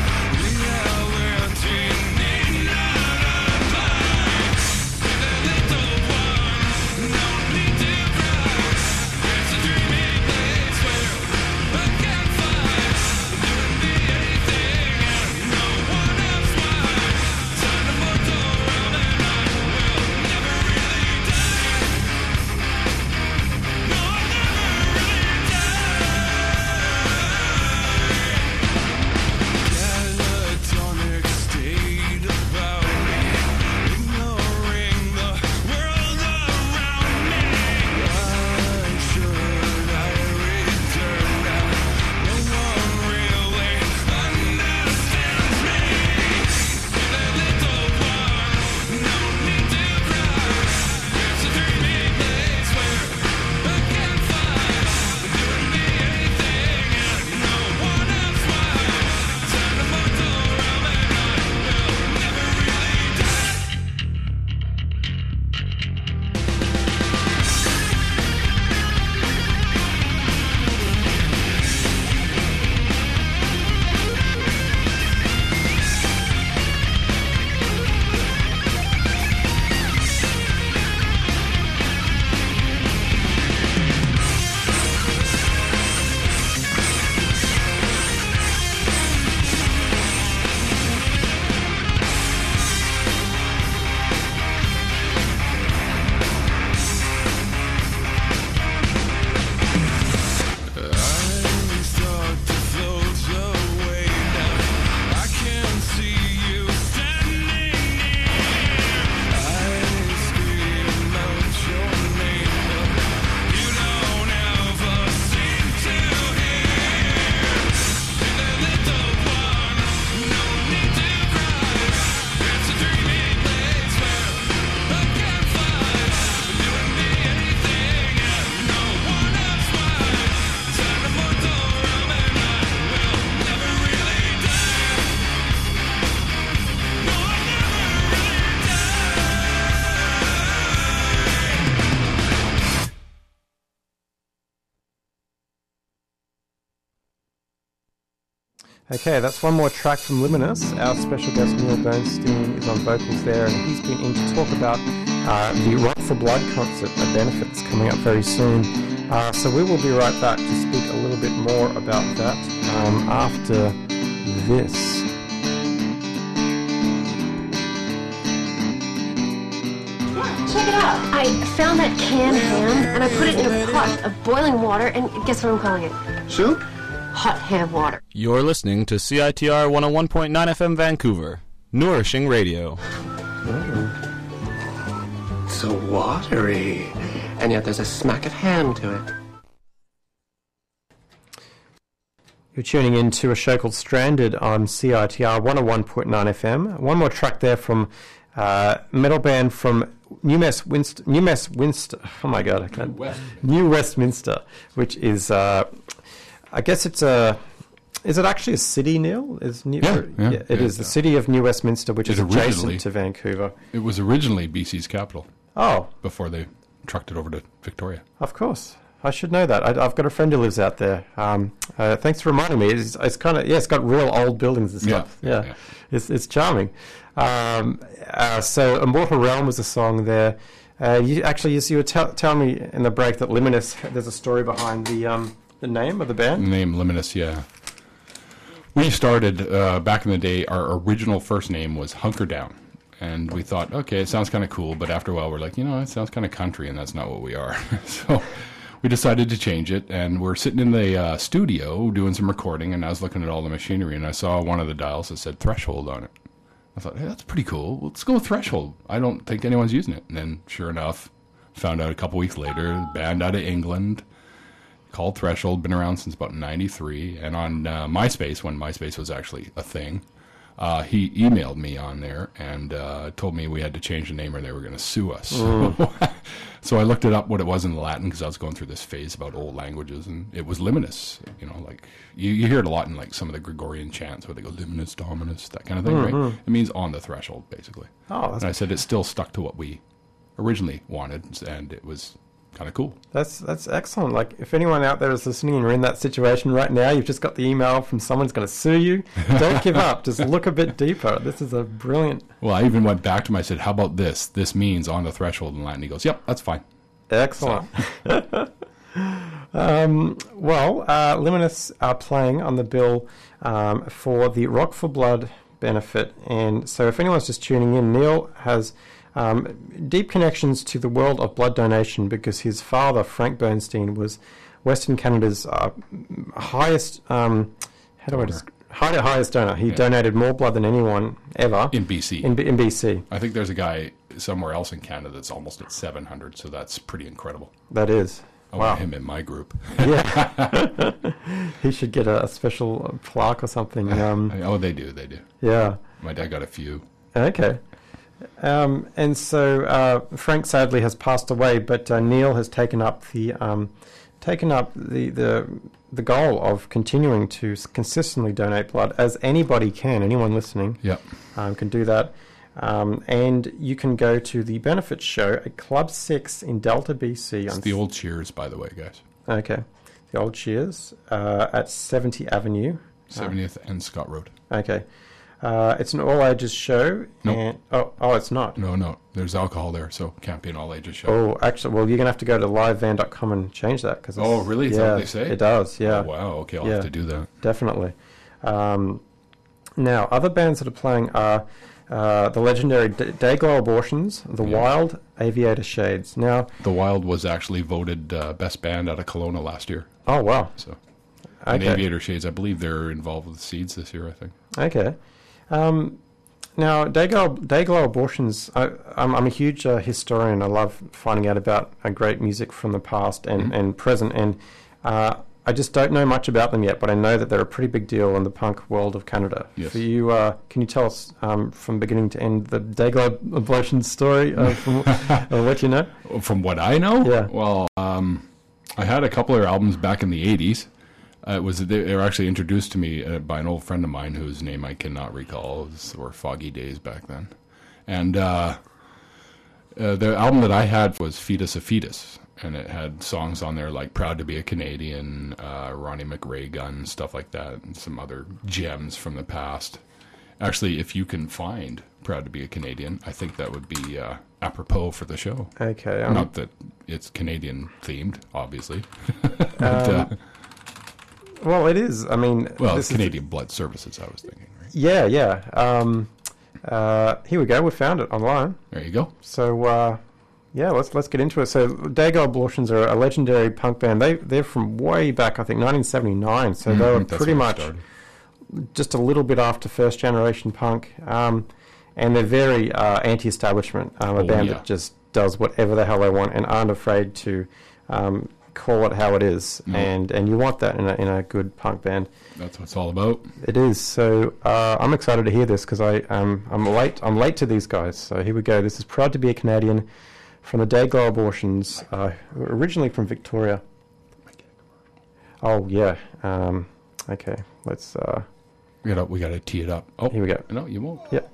[SPEAKER 1] Okay, that's one more track from Luminous. Our special guest Neil Bernstein is on vocals there, and he's been in to talk about the Rock for Blood concert, a benefit that's coming up very soon. So we will be right back to speak a little bit more about that after this.
[SPEAKER 8] Check it out. I found that canned ham, and I put it in a pot of boiling water, and guess what I'm calling it?
[SPEAKER 9] Soup?
[SPEAKER 8] Hot ham water.
[SPEAKER 3] You're listening to CITR 101.9 FM Vancouver, nourishing radio.
[SPEAKER 9] So watery. And yet there's a smack of ham to it.
[SPEAKER 1] You're tuning in to a show called Stranded on CITR 101.9 FM. One more track there from metal band from New Westminster. Oh my God, I can't. New Westminster, which is, I guess it's a. Is it actually a city, Neil? It is the city of New Westminster, which is adjacent to Vancouver.
[SPEAKER 6] It was originally BC's capital.
[SPEAKER 1] Oh,
[SPEAKER 6] before they trucked it over to Victoria.
[SPEAKER 1] Of course. I should know that. I've got a friend who lives out there. Thanks for reminding me. It's kind of, it's got real old buildings and stuff. Yeah. It's charming. So Immortal Realm was a song there. You were telling me in the break that Luminous, there's a story behind the name of the band?
[SPEAKER 6] The name Luminous, yeah. We started, back in the day, our original first name was Hunker Down. And we thought, okay, it sounds kind of cool, but after a while we're like, it sounds kind of country, and that's not what we are. So we decided to change it, and we're sitting in the studio doing some recording, and I was looking at all the machinery, and I saw one of the dials that said Threshold on it. I thought, hey, that's pretty cool. Let's go with Threshold. I don't think anyone's using it. And then, sure enough, found out a couple weeks later, a band out of England called Threshold, been around since about 93, and on MySpace, when MySpace was actually a thing, he emailed me on there and told me we had to change the name or they were going to sue us. So I looked it up what it was in Latin because I was going through this phase about old languages, and it was Luminous. Like you hear it a lot in like some of the Gregorian chants where they go Luminous, Dominus, that kind of thing, right? It means on the threshold, basically. And I said it still stuck to what we originally wanted, and it was kind of cool.
[SPEAKER 1] That's excellent. Like, if anyone out there is listening and you're in that situation right now, you've just got the email from someone's going to sue you, don't give up. Just look a bit deeper. This is a brilliant...
[SPEAKER 6] Well, I even went back to him. I said, how about this? This means on the threshold in Latin. He goes, yep, that's fine.
[SPEAKER 1] Excellent. So. Luminous are playing on the bill for the Rock for Blood benefit. And so if anyone's just tuning in, Neil has... deep connections to the world of blood donation because his father, Frank Bernstein, was Western Canada's highest highest donor. He donated more blood than anyone ever.
[SPEAKER 6] In BC.
[SPEAKER 1] In BC.
[SPEAKER 6] I think there's a guy somewhere else in Canada that's almost at 700, so that's pretty incredible.
[SPEAKER 1] That is.
[SPEAKER 6] I want him in my group.
[SPEAKER 1] Yeah. He should get a special plaque or something.
[SPEAKER 6] They do.
[SPEAKER 1] Yeah.
[SPEAKER 6] My dad got a few.
[SPEAKER 1] Okay. And so Frank sadly has passed away, but Neil has taken up the goal of continuing to consistently donate blood, as anybody can. Anyone listening, can do that. And you can go to the benefit show at Club 6 in Delta, BC.
[SPEAKER 6] It's the old Cheers, by the way, guys.
[SPEAKER 1] Okay, the old Cheers at 70 Avenue,
[SPEAKER 6] 70th and Scott Road.
[SPEAKER 1] Okay. It's an all-ages show.
[SPEAKER 6] Nope.
[SPEAKER 1] It's not.
[SPEAKER 6] No. There's alcohol there, so it can't be an all-ages show.
[SPEAKER 1] Oh, actually, well, you're going to have to go to livevan.com and change that.
[SPEAKER 6] Oh, really? Is that what they say?
[SPEAKER 1] It does, yeah.
[SPEAKER 6] Oh, wow, okay, I'll have to do that.
[SPEAKER 1] Definitely. Now, other bands that are playing are the legendary Dayglow Abortions, The Wild, Aviator Shades. Now,
[SPEAKER 6] The Wild was actually voted best band out of Kelowna last year.
[SPEAKER 1] Oh, wow.
[SPEAKER 6] So, and Aviator Shades, I believe they're involved with Seeds this year, I think.
[SPEAKER 1] Okay. Now, Dayglow Abortions, I'm a huge historian. I love finding out about great music from the past and present, and I just don't know much about them yet, but I know that they're a pretty big deal in the punk world of Canada.
[SPEAKER 6] Yes.
[SPEAKER 1] For you, can you tell us from beginning to end the Dayglow Abortions story from what you know?
[SPEAKER 6] From what I know?
[SPEAKER 1] Yeah.
[SPEAKER 6] Well, I had a couple of their albums back in the 80s. They were actually introduced to me by an old friend of mine whose name I cannot recall. These were foggy days back then. And The album that I had was Fetus a Fetus, and it had songs on there like Proud to Be a Canadian, Ronnie McRae Gun, stuff like that, and some other gems from the past. Actually, if you can find Proud to Be a Canadian, I think that would be apropos for the show.
[SPEAKER 1] Okay.
[SPEAKER 6] Not that it's Canadian themed, obviously. But,
[SPEAKER 1] well, it is. I mean...
[SPEAKER 6] Well, it's Canadian Blood Services, I was thinking, right?
[SPEAKER 1] Yeah. Here we go. We found it online.
[SPEAKER 6] There you go.
[SPEAKER 1] So, let's get into it. So, Dago Abortions are a legendary punk band. They're from way back, I think, 1979. So they were pretty much just a little bit after first generation punk. And they're very anti-establishment. A band that just does whatever the hell they want and aren't afraid to call it how it is. No. And you want that in a good punk band.
[SPEAKER 6] That's what it's all about.
[SPEAKER 1] It is. So I'm excited to hear this because I'm late to these guys. So here we go. This is Proud to Be a Canadian from the Dayglow Abortions, originally from Victoria. Oh yeah. Okay. Let's.
[SPEAKER 6] We gotta tee it up. Oh,
[SPEAKER 1] here we go.
[SPEAKER 6] No, you won't.
[SPEAKER 1] Yep.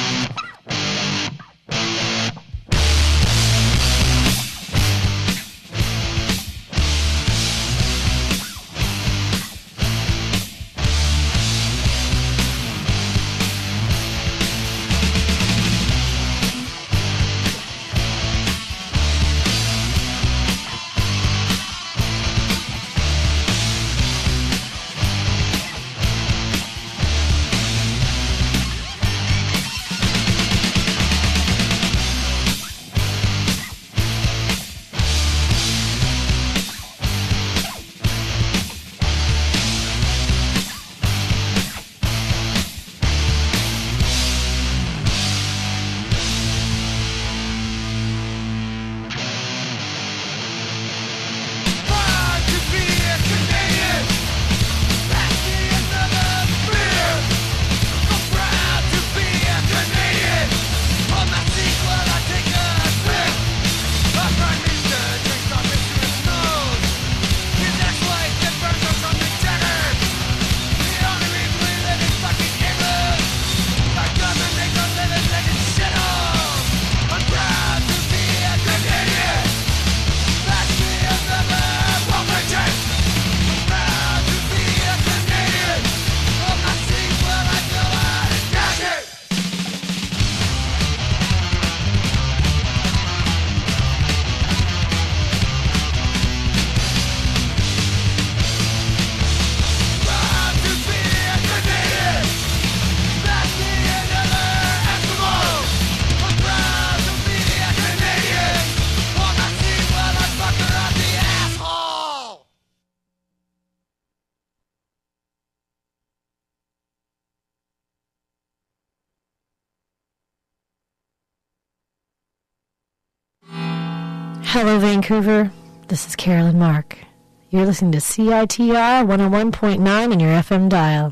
[SPEAKER 10] Hello, Vancouver. This is Carolyn Mark. You're listening to CITR 101.9 on your FM dial.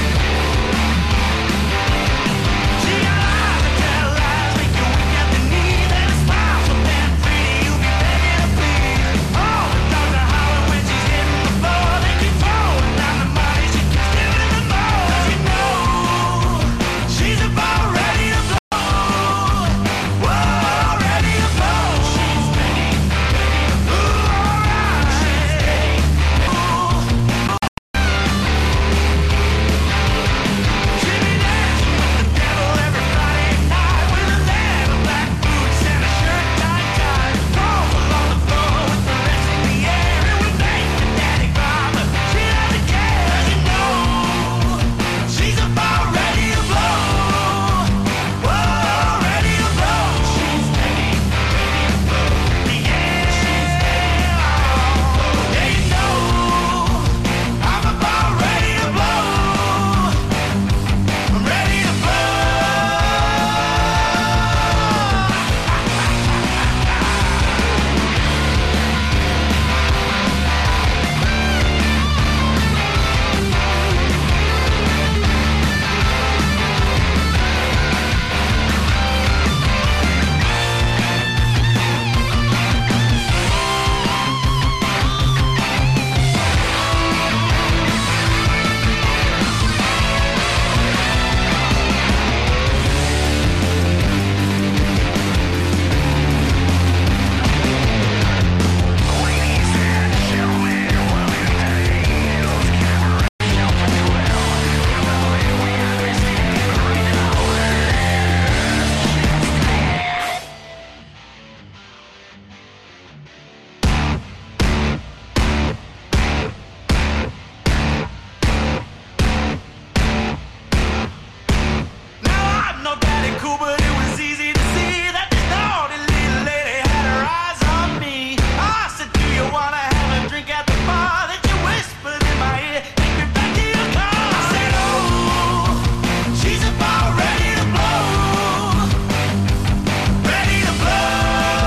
[SPEAKER 11] Tell lies, make you wink at the knee. cool, but it was easy to see that this naughty little lady had her eyes on me. I said, do you wanna have a drink at the bar? That you whispered in my ear, take me back to your car. I said, oh, she's about ready to blow. Ready to blow.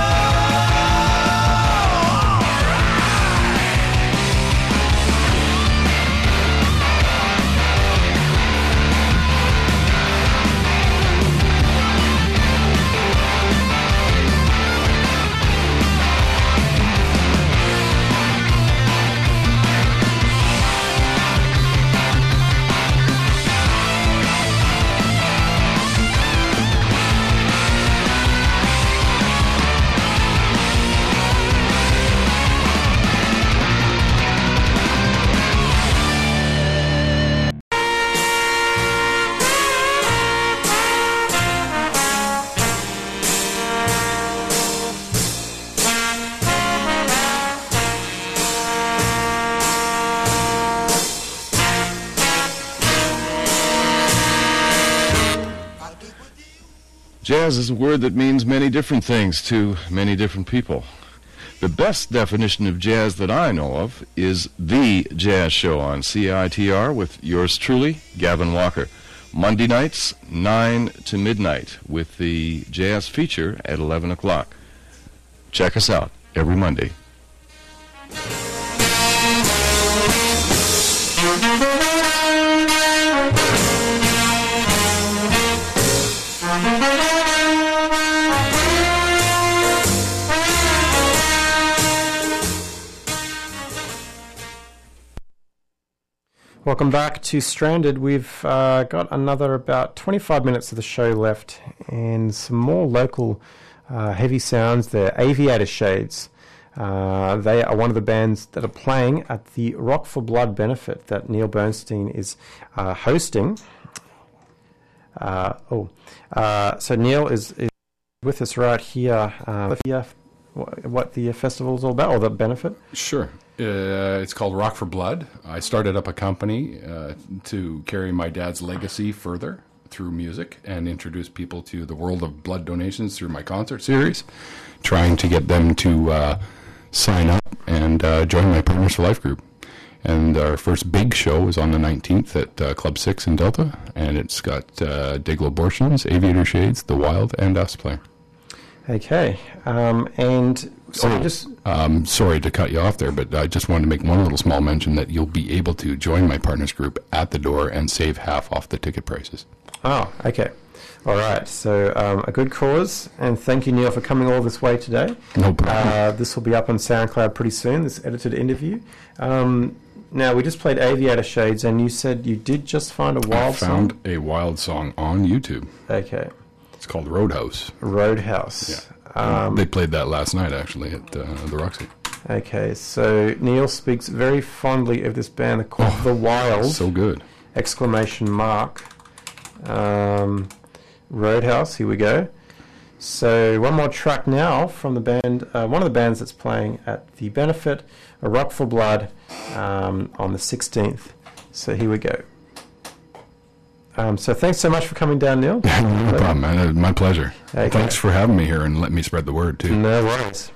[SPEAKER 12] Jazz is a word that means many different things to many different people. The best definition of jazz that I know of is The Jazz Show on CITR with yours truly, Gavin Walker. Monday nights, 9 to midnight, with the jazz feature at 11 o'clock. Check us out every Monday.
[SPEAKER 1] Welcome back to Stranded. We've got another about 25 minutes of the show left and some more local heavy sounds there. Aviator Shades. They are one of the bands that are playing at the Rock for Blood benefit that Neil Bernstein is hosting. So Neil is with us right here. What the festival is all about, or the benefit?
[SPEAKER 6] Sure. It's called Rock for Blood. I started up a company to carry my dad's legacy further through music and introduce people to the world of blood donations through my concert series, trying to get them to sign up and join my Partners for Life group. And our first big show is on the 19th at Club 6 in Delta, and it's got Diggle Abortions, Aviator Shades, The Wild, and us playing.
[SPEAKER 1] Okay, and so
[SPEAKER 6] sorry to cut you off there, but I just wanted to make one little small mention that you'll be able to join my Partners group at the door and save half off the ticket prices.
[SPEAKER 1] Oh, okay. All right, so a good cause, and thank you, Neil, for coming all this way today.
[SPEAKER 6] No problem.
[SPEAKER 1] This will be up on SoundCloud pretty soon, this edited interview. Now, we just played Aviator Shades, and you said you did just find a wild song?
[SPEAKER 6] I found a wild song on YouTube.
[SPEAKER 1] Okay.
[SPEAKER 6] It's called Roadhouse.
[SPEAKER 1] Roadhouse.
[SPEAKER 6] Yeah. They played that last night, actually, at the Roxy.
[SPEAKER 1] Okay, so Neil speaks very fondly of this band called The Wild.
[SPEAKER 6] So good.
[SPEAKER 1] Exclamation mark. Roadhouse, here we go. So one more track now from the band, one of the bands that's playing at the benefit, A Rock for Blood, on the 16th. So here we go. So thanks so much for coming down, Neil.
[SPEAKER 6] No problem, man. My pleasure.
[SPEAKER 1] Okay.
[SPEAKER 6] Thanks for having me here and letting me spread the word, too.
[SPEAKER 1] No worries.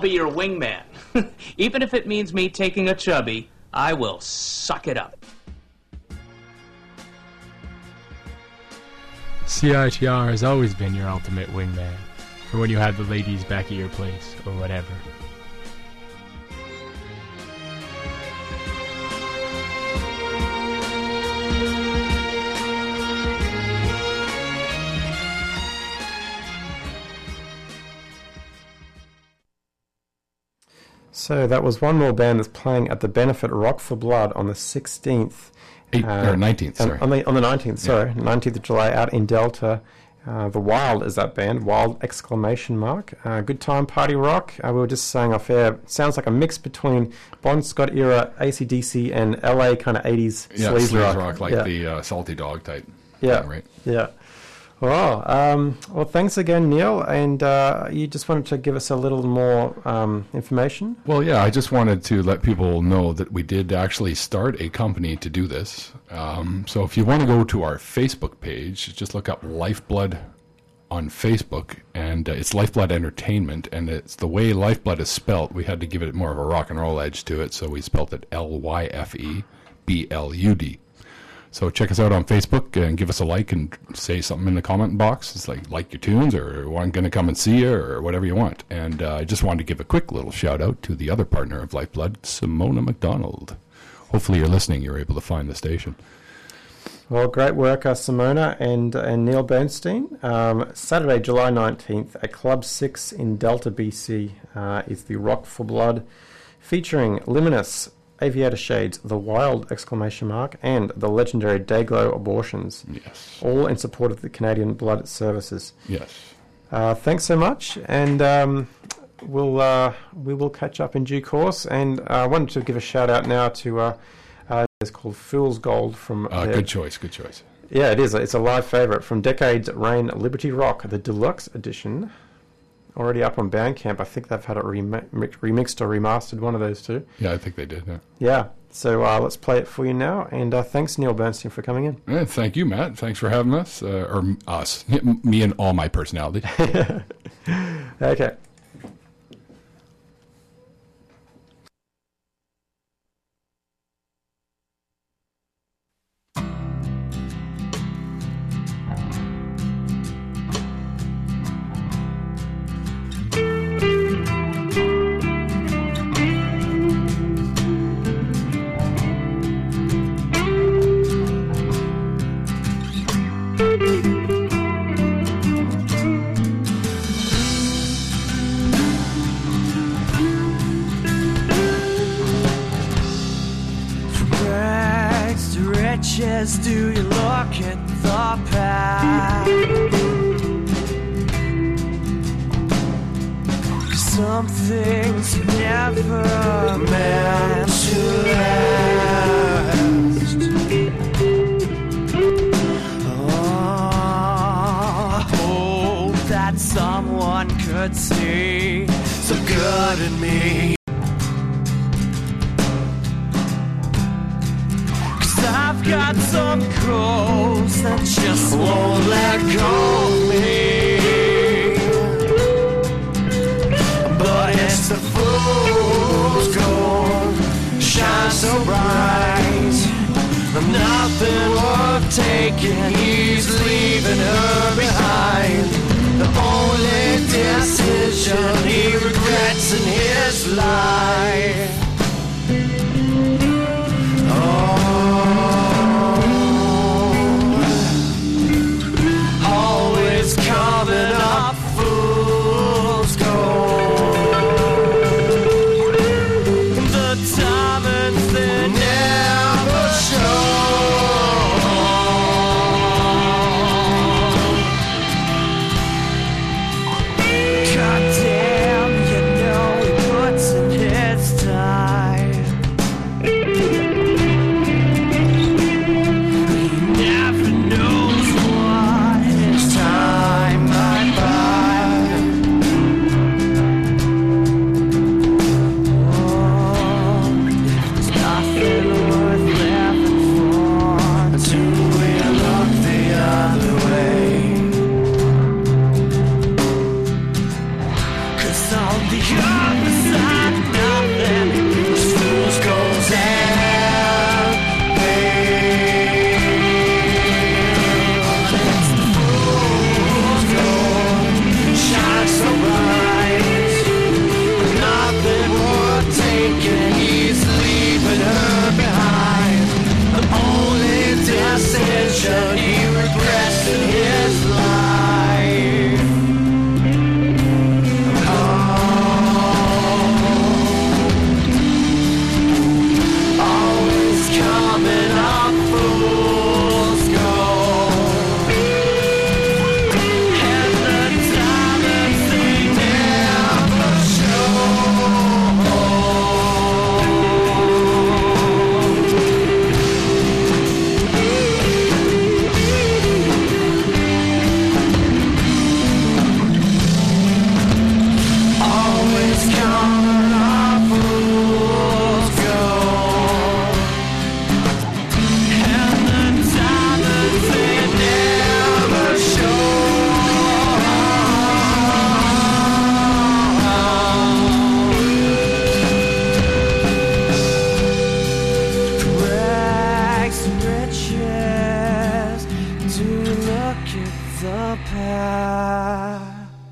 [SPEAKER 13] be your wingman. Even if it means me taking a chubby, I will suck it up.
[SPEAKER 14] CITR has always been your ultimate wingman for when you have the ladies back at your place or whatever.
[SPEAKER 1] So that was one more band that's playing at the Benefit Rock for Blood on the 16th.
[SPEAKER 6] 19th, sorry.
[SPEAKER 1] On the 19th, sorry. 19th of July out in Delta. The Wild is that band. Wild ! Good time, party rock. We were just saying off air, sounds like a mix between Bon Scott era AC/DC and LA kind of 80s sleaze rock.
[SPEAKER 6] Like the Salty Dog type.
[SPEAKER 1] Yeah,
[SPEAKER 6] right.
[SPEAKER 1] Yeah. Well, thanks again, Neil. And you just wanted to give us a little more information?
[SPEAKER 6] Well, yeah, I just wanted to let people know that we did actually start a company to do this. So if you want to go to our Facebook page, just look up Lifeblood on Facebook, and it's Lifeblood Entertainment, and it's the way Lifeblood is spelt. We had to give it more of a rock and roll edge to it, so we spelt it Lyfeblud. So check us out on Facebook and give us a like and say something in the comment box. It's like your tunes, or I'm going to come and see you, or whatever you want. And I just wanted to give a quick little shout out to the other partner of Lifeblood, Simona McDonald. Hopefully you're listening. You're able to find the station.
[SPEAKER 1] Well, great work, Simona and Neil Bernstein. Saturday, July 19th at Club 6 in Delta, BC is the Rock for Blood, featuring Luminous, Aviator Shades, The Wild ! And the legendary Dayglow Abortions.
[SPEAKER 6] Yes.
[SPEAKER 1] All in support of the Canadian Blood Services.
[SPEAKER 6] Yes.
[SPEAKER 1] Thanks so much, and we will catch up in due course. And I wanted to give a shout out now to it's called Fool's Gold from.
[SPEAKER 6] Good choice.
[SPEAKER 1] Yeah, it is. It's a live favourite from Decades Reign Liberty Rock, the deluxe edition. Already up on Bandcamp. I think they've had it remixed or remastered, one of those two.
[SPEAKER 6] Yeah, I think they did, yeah.
[SPEAKER 1] Yeah. So let's play it for you now. And thanks, Neil Bernstein, for coming in.
[SPEAKER 6] Yeah, thank you, Matt. Thanks for having us. Or us. Me and all my personality.
[SPEAKER 1] Okay.
[SPEAKER 11] Do you look at the past? Some things never meant to last. Oh, I hope that someone could see some good in me. I've got some ghosts that just won't let go of me. But it's the fool's gold, shines so bright. Nothing worth taking, he's leaving her behind. The only decision he regrets in his life. Coming up, fool's gold. The diamonds they never show. God damn, you know he puts in his time. to look at the past.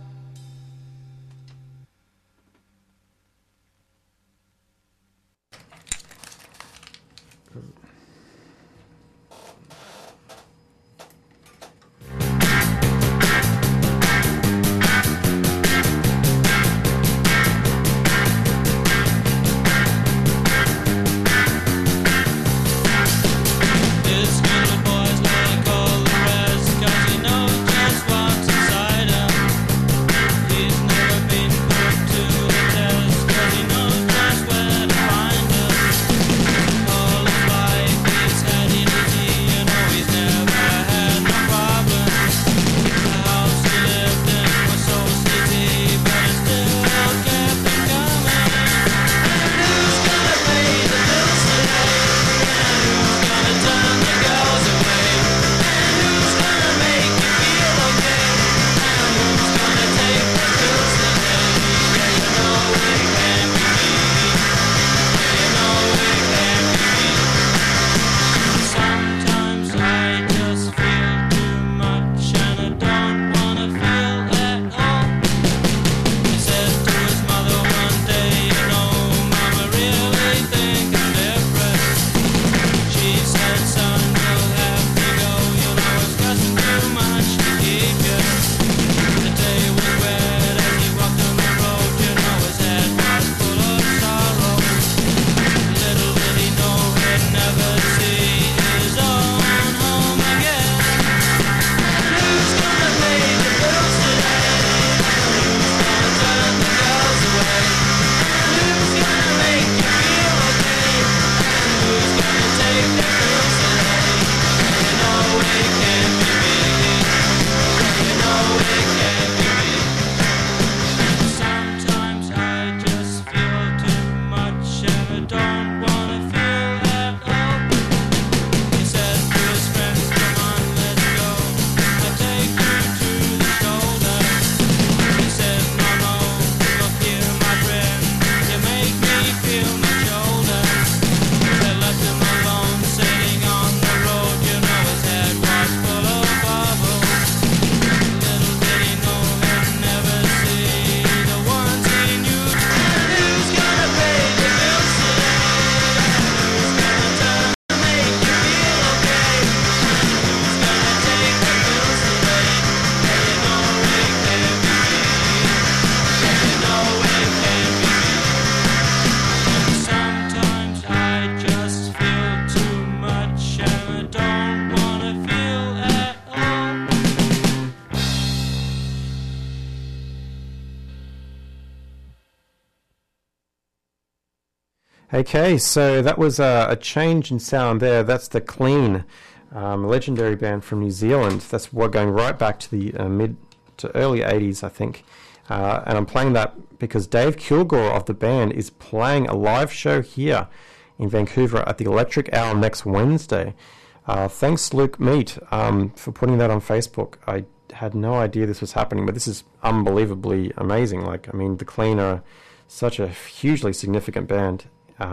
[SPEAKER 1] Okay, so that was a change in sound there. That's the Clean, legendary band from New Zealand. That's going right back to the mid to early 80s, I think. And I'm playing that because Dave Kilgore of the band is playing a live show here in Vancouver at the Electric Hour next Wednesday. Thanks, Luke Meat, for putting that on Facebook. I had no idea this was happening, but this is unbelievably amazing. The Clean are such a hugely significant band.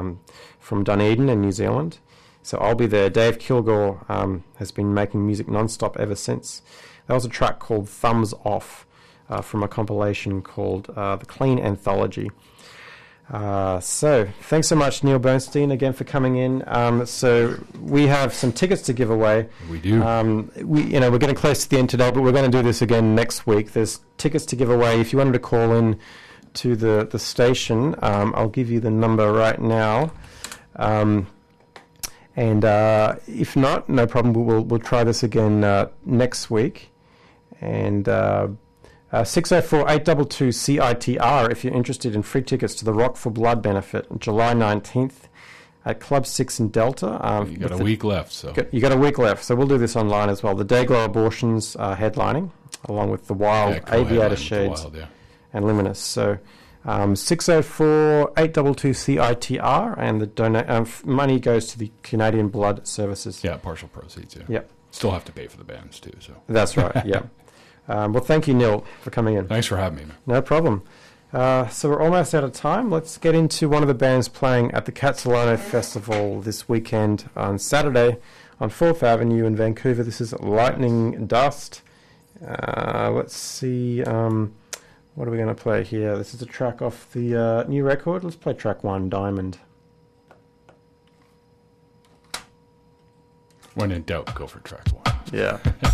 [SPEAKER 1] From Dunedin in New Zealand. So I'll be there. Dave Kilgore has been making music non-stop ever since. That was a track called Thumbs Off from a compilation called The Clean Anthology. So thanks so much, Neil Bernstein, again for coming in. So we have some tickets to give away.
[SPEAKER 6] We do.
[SPEAKER 1] We're getting close to the end today, but we're going to do this again next week. There's tickets to give away. If you wanted to call in to the station, I'll give you the number right now, and if not, no problem. We'll try this again next week, and 604-822-CITR if you're interested in free tickets to the Rock for Blood benefit, July 19th at Club 6 in Delta.
[SPEAKER 6] You got a week left, so
[SPEAKER 1] you got a week left. So we'll do this online as well. The Dayglow Abortions headlining, along with the Wild, Aviator Shades. And Luminous. So 604-822-CITR, and the money goes to the Canadian Blood Services.
[SPEAKER 6] Yeah, partial proceeds. Yeah.
[SPEAKER 1] Yep.
[SPEAKER 6] Still have to pay for the bands too. So
[SPEAKER 1] that's right. Yeah. Well, thank you, Neil, for coming in.
[SPEAKER 6] Thanks for having me, man.
[SPEAKER 1] No problem. So we're almost out of time. Let's get into one of the bands playing at the Catsalano Festival this weekend on Saturday on 4th Avenue in Vancouver. This is Lightning Dust. Let's see, what are we going to play here? This is a track off the new record. Let's play track 1, Diamond.
[SPEAKER 6] When in doubt, go for track 1.
[SPEAKER 1] Yeah.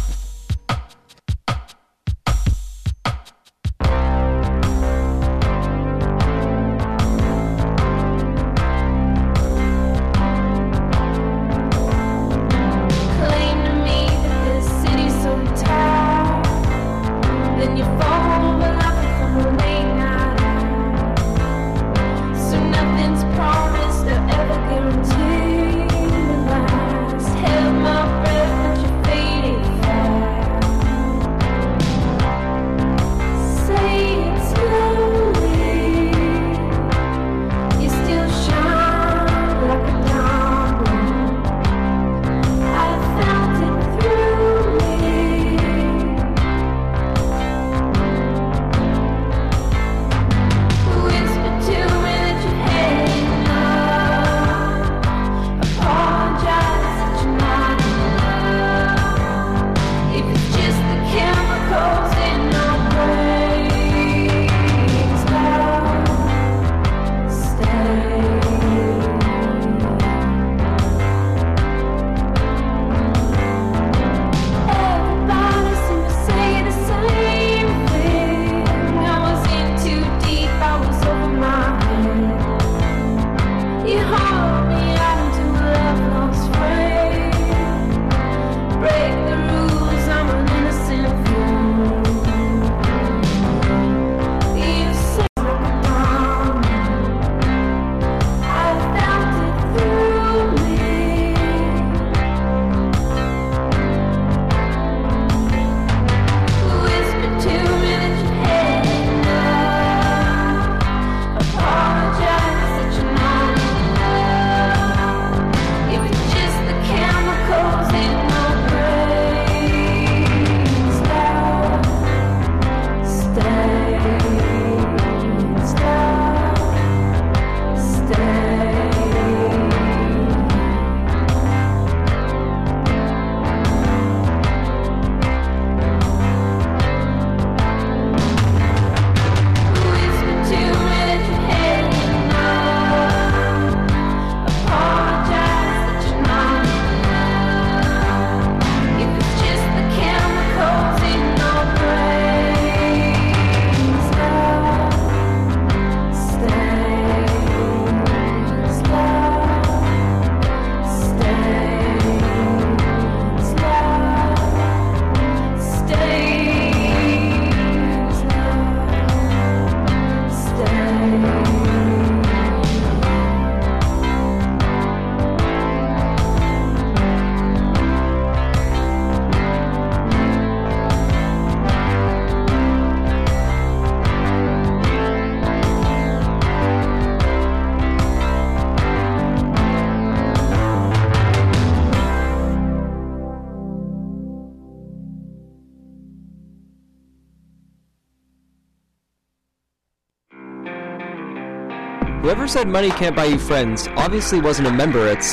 [SPEAKER 7] Whoever said money can't buy you friends obviously wasn't a member at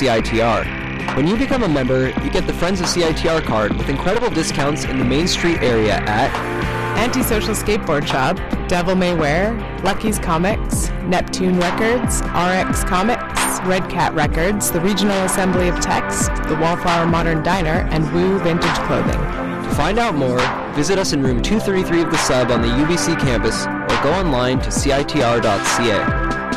[SPEAKER 7] CITR. When you become a member, you get the Friends of CITR card with incredible discounts in the Main Street area at
[SPEAKER 15] Antisocial Skateboard Shop, Devil May Wear, Lucky's Comics, Neptune Records, RX Comics, Red Cat Records, the Regional Assembly of Text, the Wallflower Modern Diner, and Woo Vintage Clothing.
[SPEAKER 7] To find out more, visit us in room 233 of the Sub on the UBC campus or go online to citr.ca.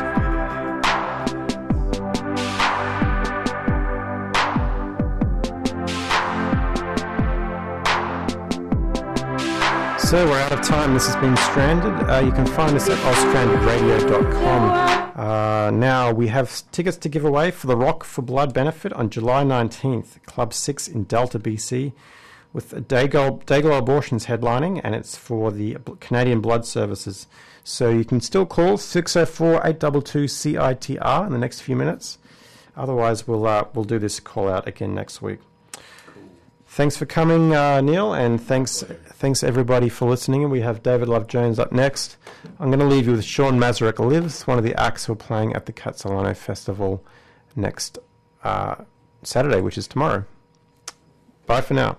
[SPEAKER 1] So we're out of time. This has been Stranded. You can find us at ozstrandedradio.com. Now we have tickets to give away for the Rock for Blood benefit on July 19th, Club 6 in Delta, BC, with Dayglow Abortions headlining, and it's for the Canadian Blood Services. So you can still call 604-822-CITR in the next few minutes. Otherwise, we'll do this call out again next week. Thanks for coming, Neil, and thanks everybody for listening. We have David Love Jones up next. I'm going to leave you with Sean Mazurek Lives, one of the acts who are playing at the Catsalano Festival next Saturday, which is tomorrow. Bye for now.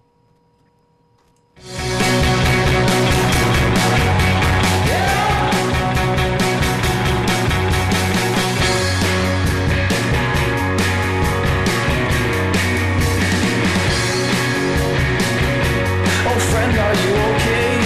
[SPEAKER 11] Oh friend, are you okay?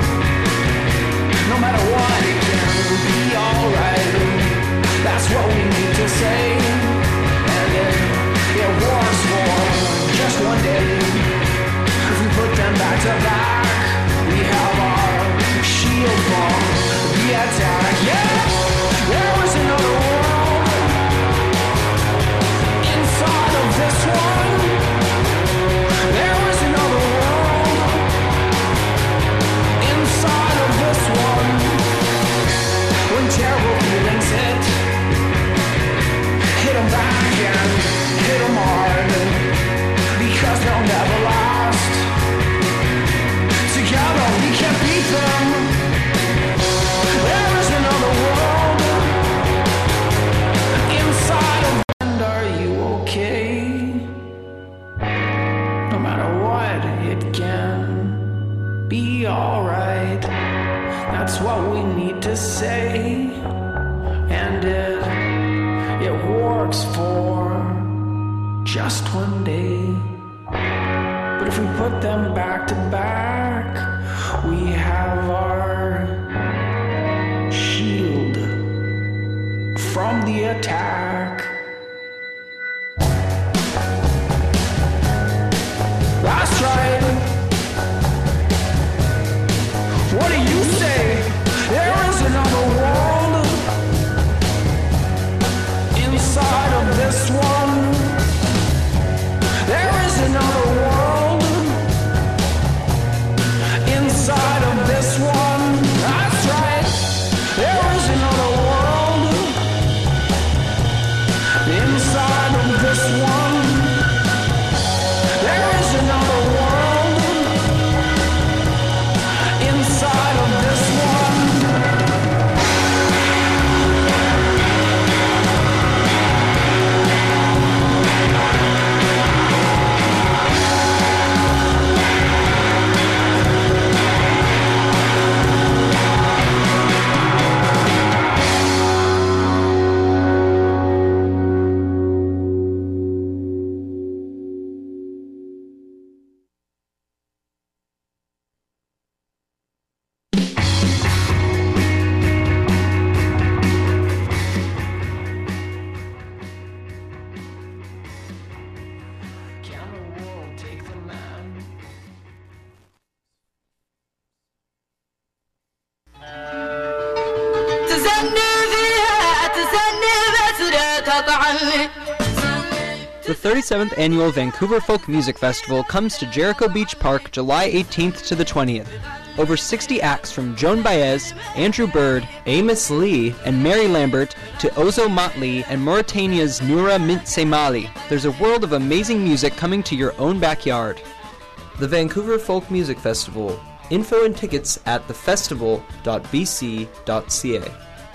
[SPEAKER 11] No matter what, it can be alright. That's what we need to say. And it works for just one day. If we put them back to back, we have our shield from the attack. Yeah, there was another world inside of this one. There was another world inside of this one. When terrible feelings hit them back and hit them hard, because they'll never last. Together we can beat them. There is another world inside of. And are you okay? No matter what, it can be alright. That's what we need to say. And it works for just one day. But if we put them back to back, we have our shield from the attack. That's right. What do you say? There is another world inside of this one. There is another world inside of this one. That's right. There is another world inside of this one. There is another world inside of this one.
[SPEAKER 7] The 37th Annual Vancouver Folk Music Festival comes to Jericho Beach Park July 18th to the 20th. Over 60 acts from Joan Baez, Andrew Bird, Amos Lee, and Mary Lambert to Ozo Motley and Mauritania's Noura Mintsemali. There's a world of amazing music coming to your own backyard. The Vancouver Folk Music Festival. Info and tickets at thefestival.bc.ca.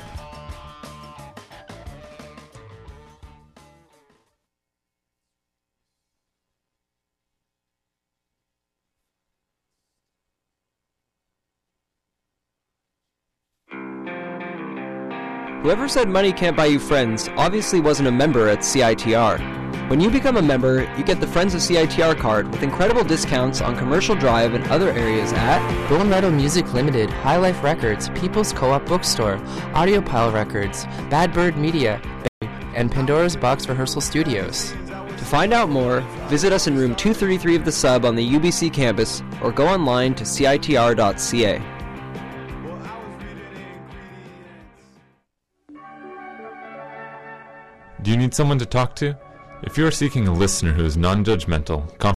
[SPEAKER 7] Whoever said money can't buy you friends obviously wasn't a member at CITR. When you become a member, you get the Friends of CITR card with incredible discounts on Commercial Drive and other areas at
[SPEAKER 16] Bone Rattle Music Limited, High Life Records, People's Co-op Bookstore, Audiopile Records, Bad Bird Media, and Pandora's Box Rehearsal Studios.
[SPEAKER 7] To find out more, visit us in room 233 of the Sub on the UBC campus or go online to citr.ca.
[SPEAKER 17] Do you need someone to talk to? If you are seeking a listener who is non-judgmental,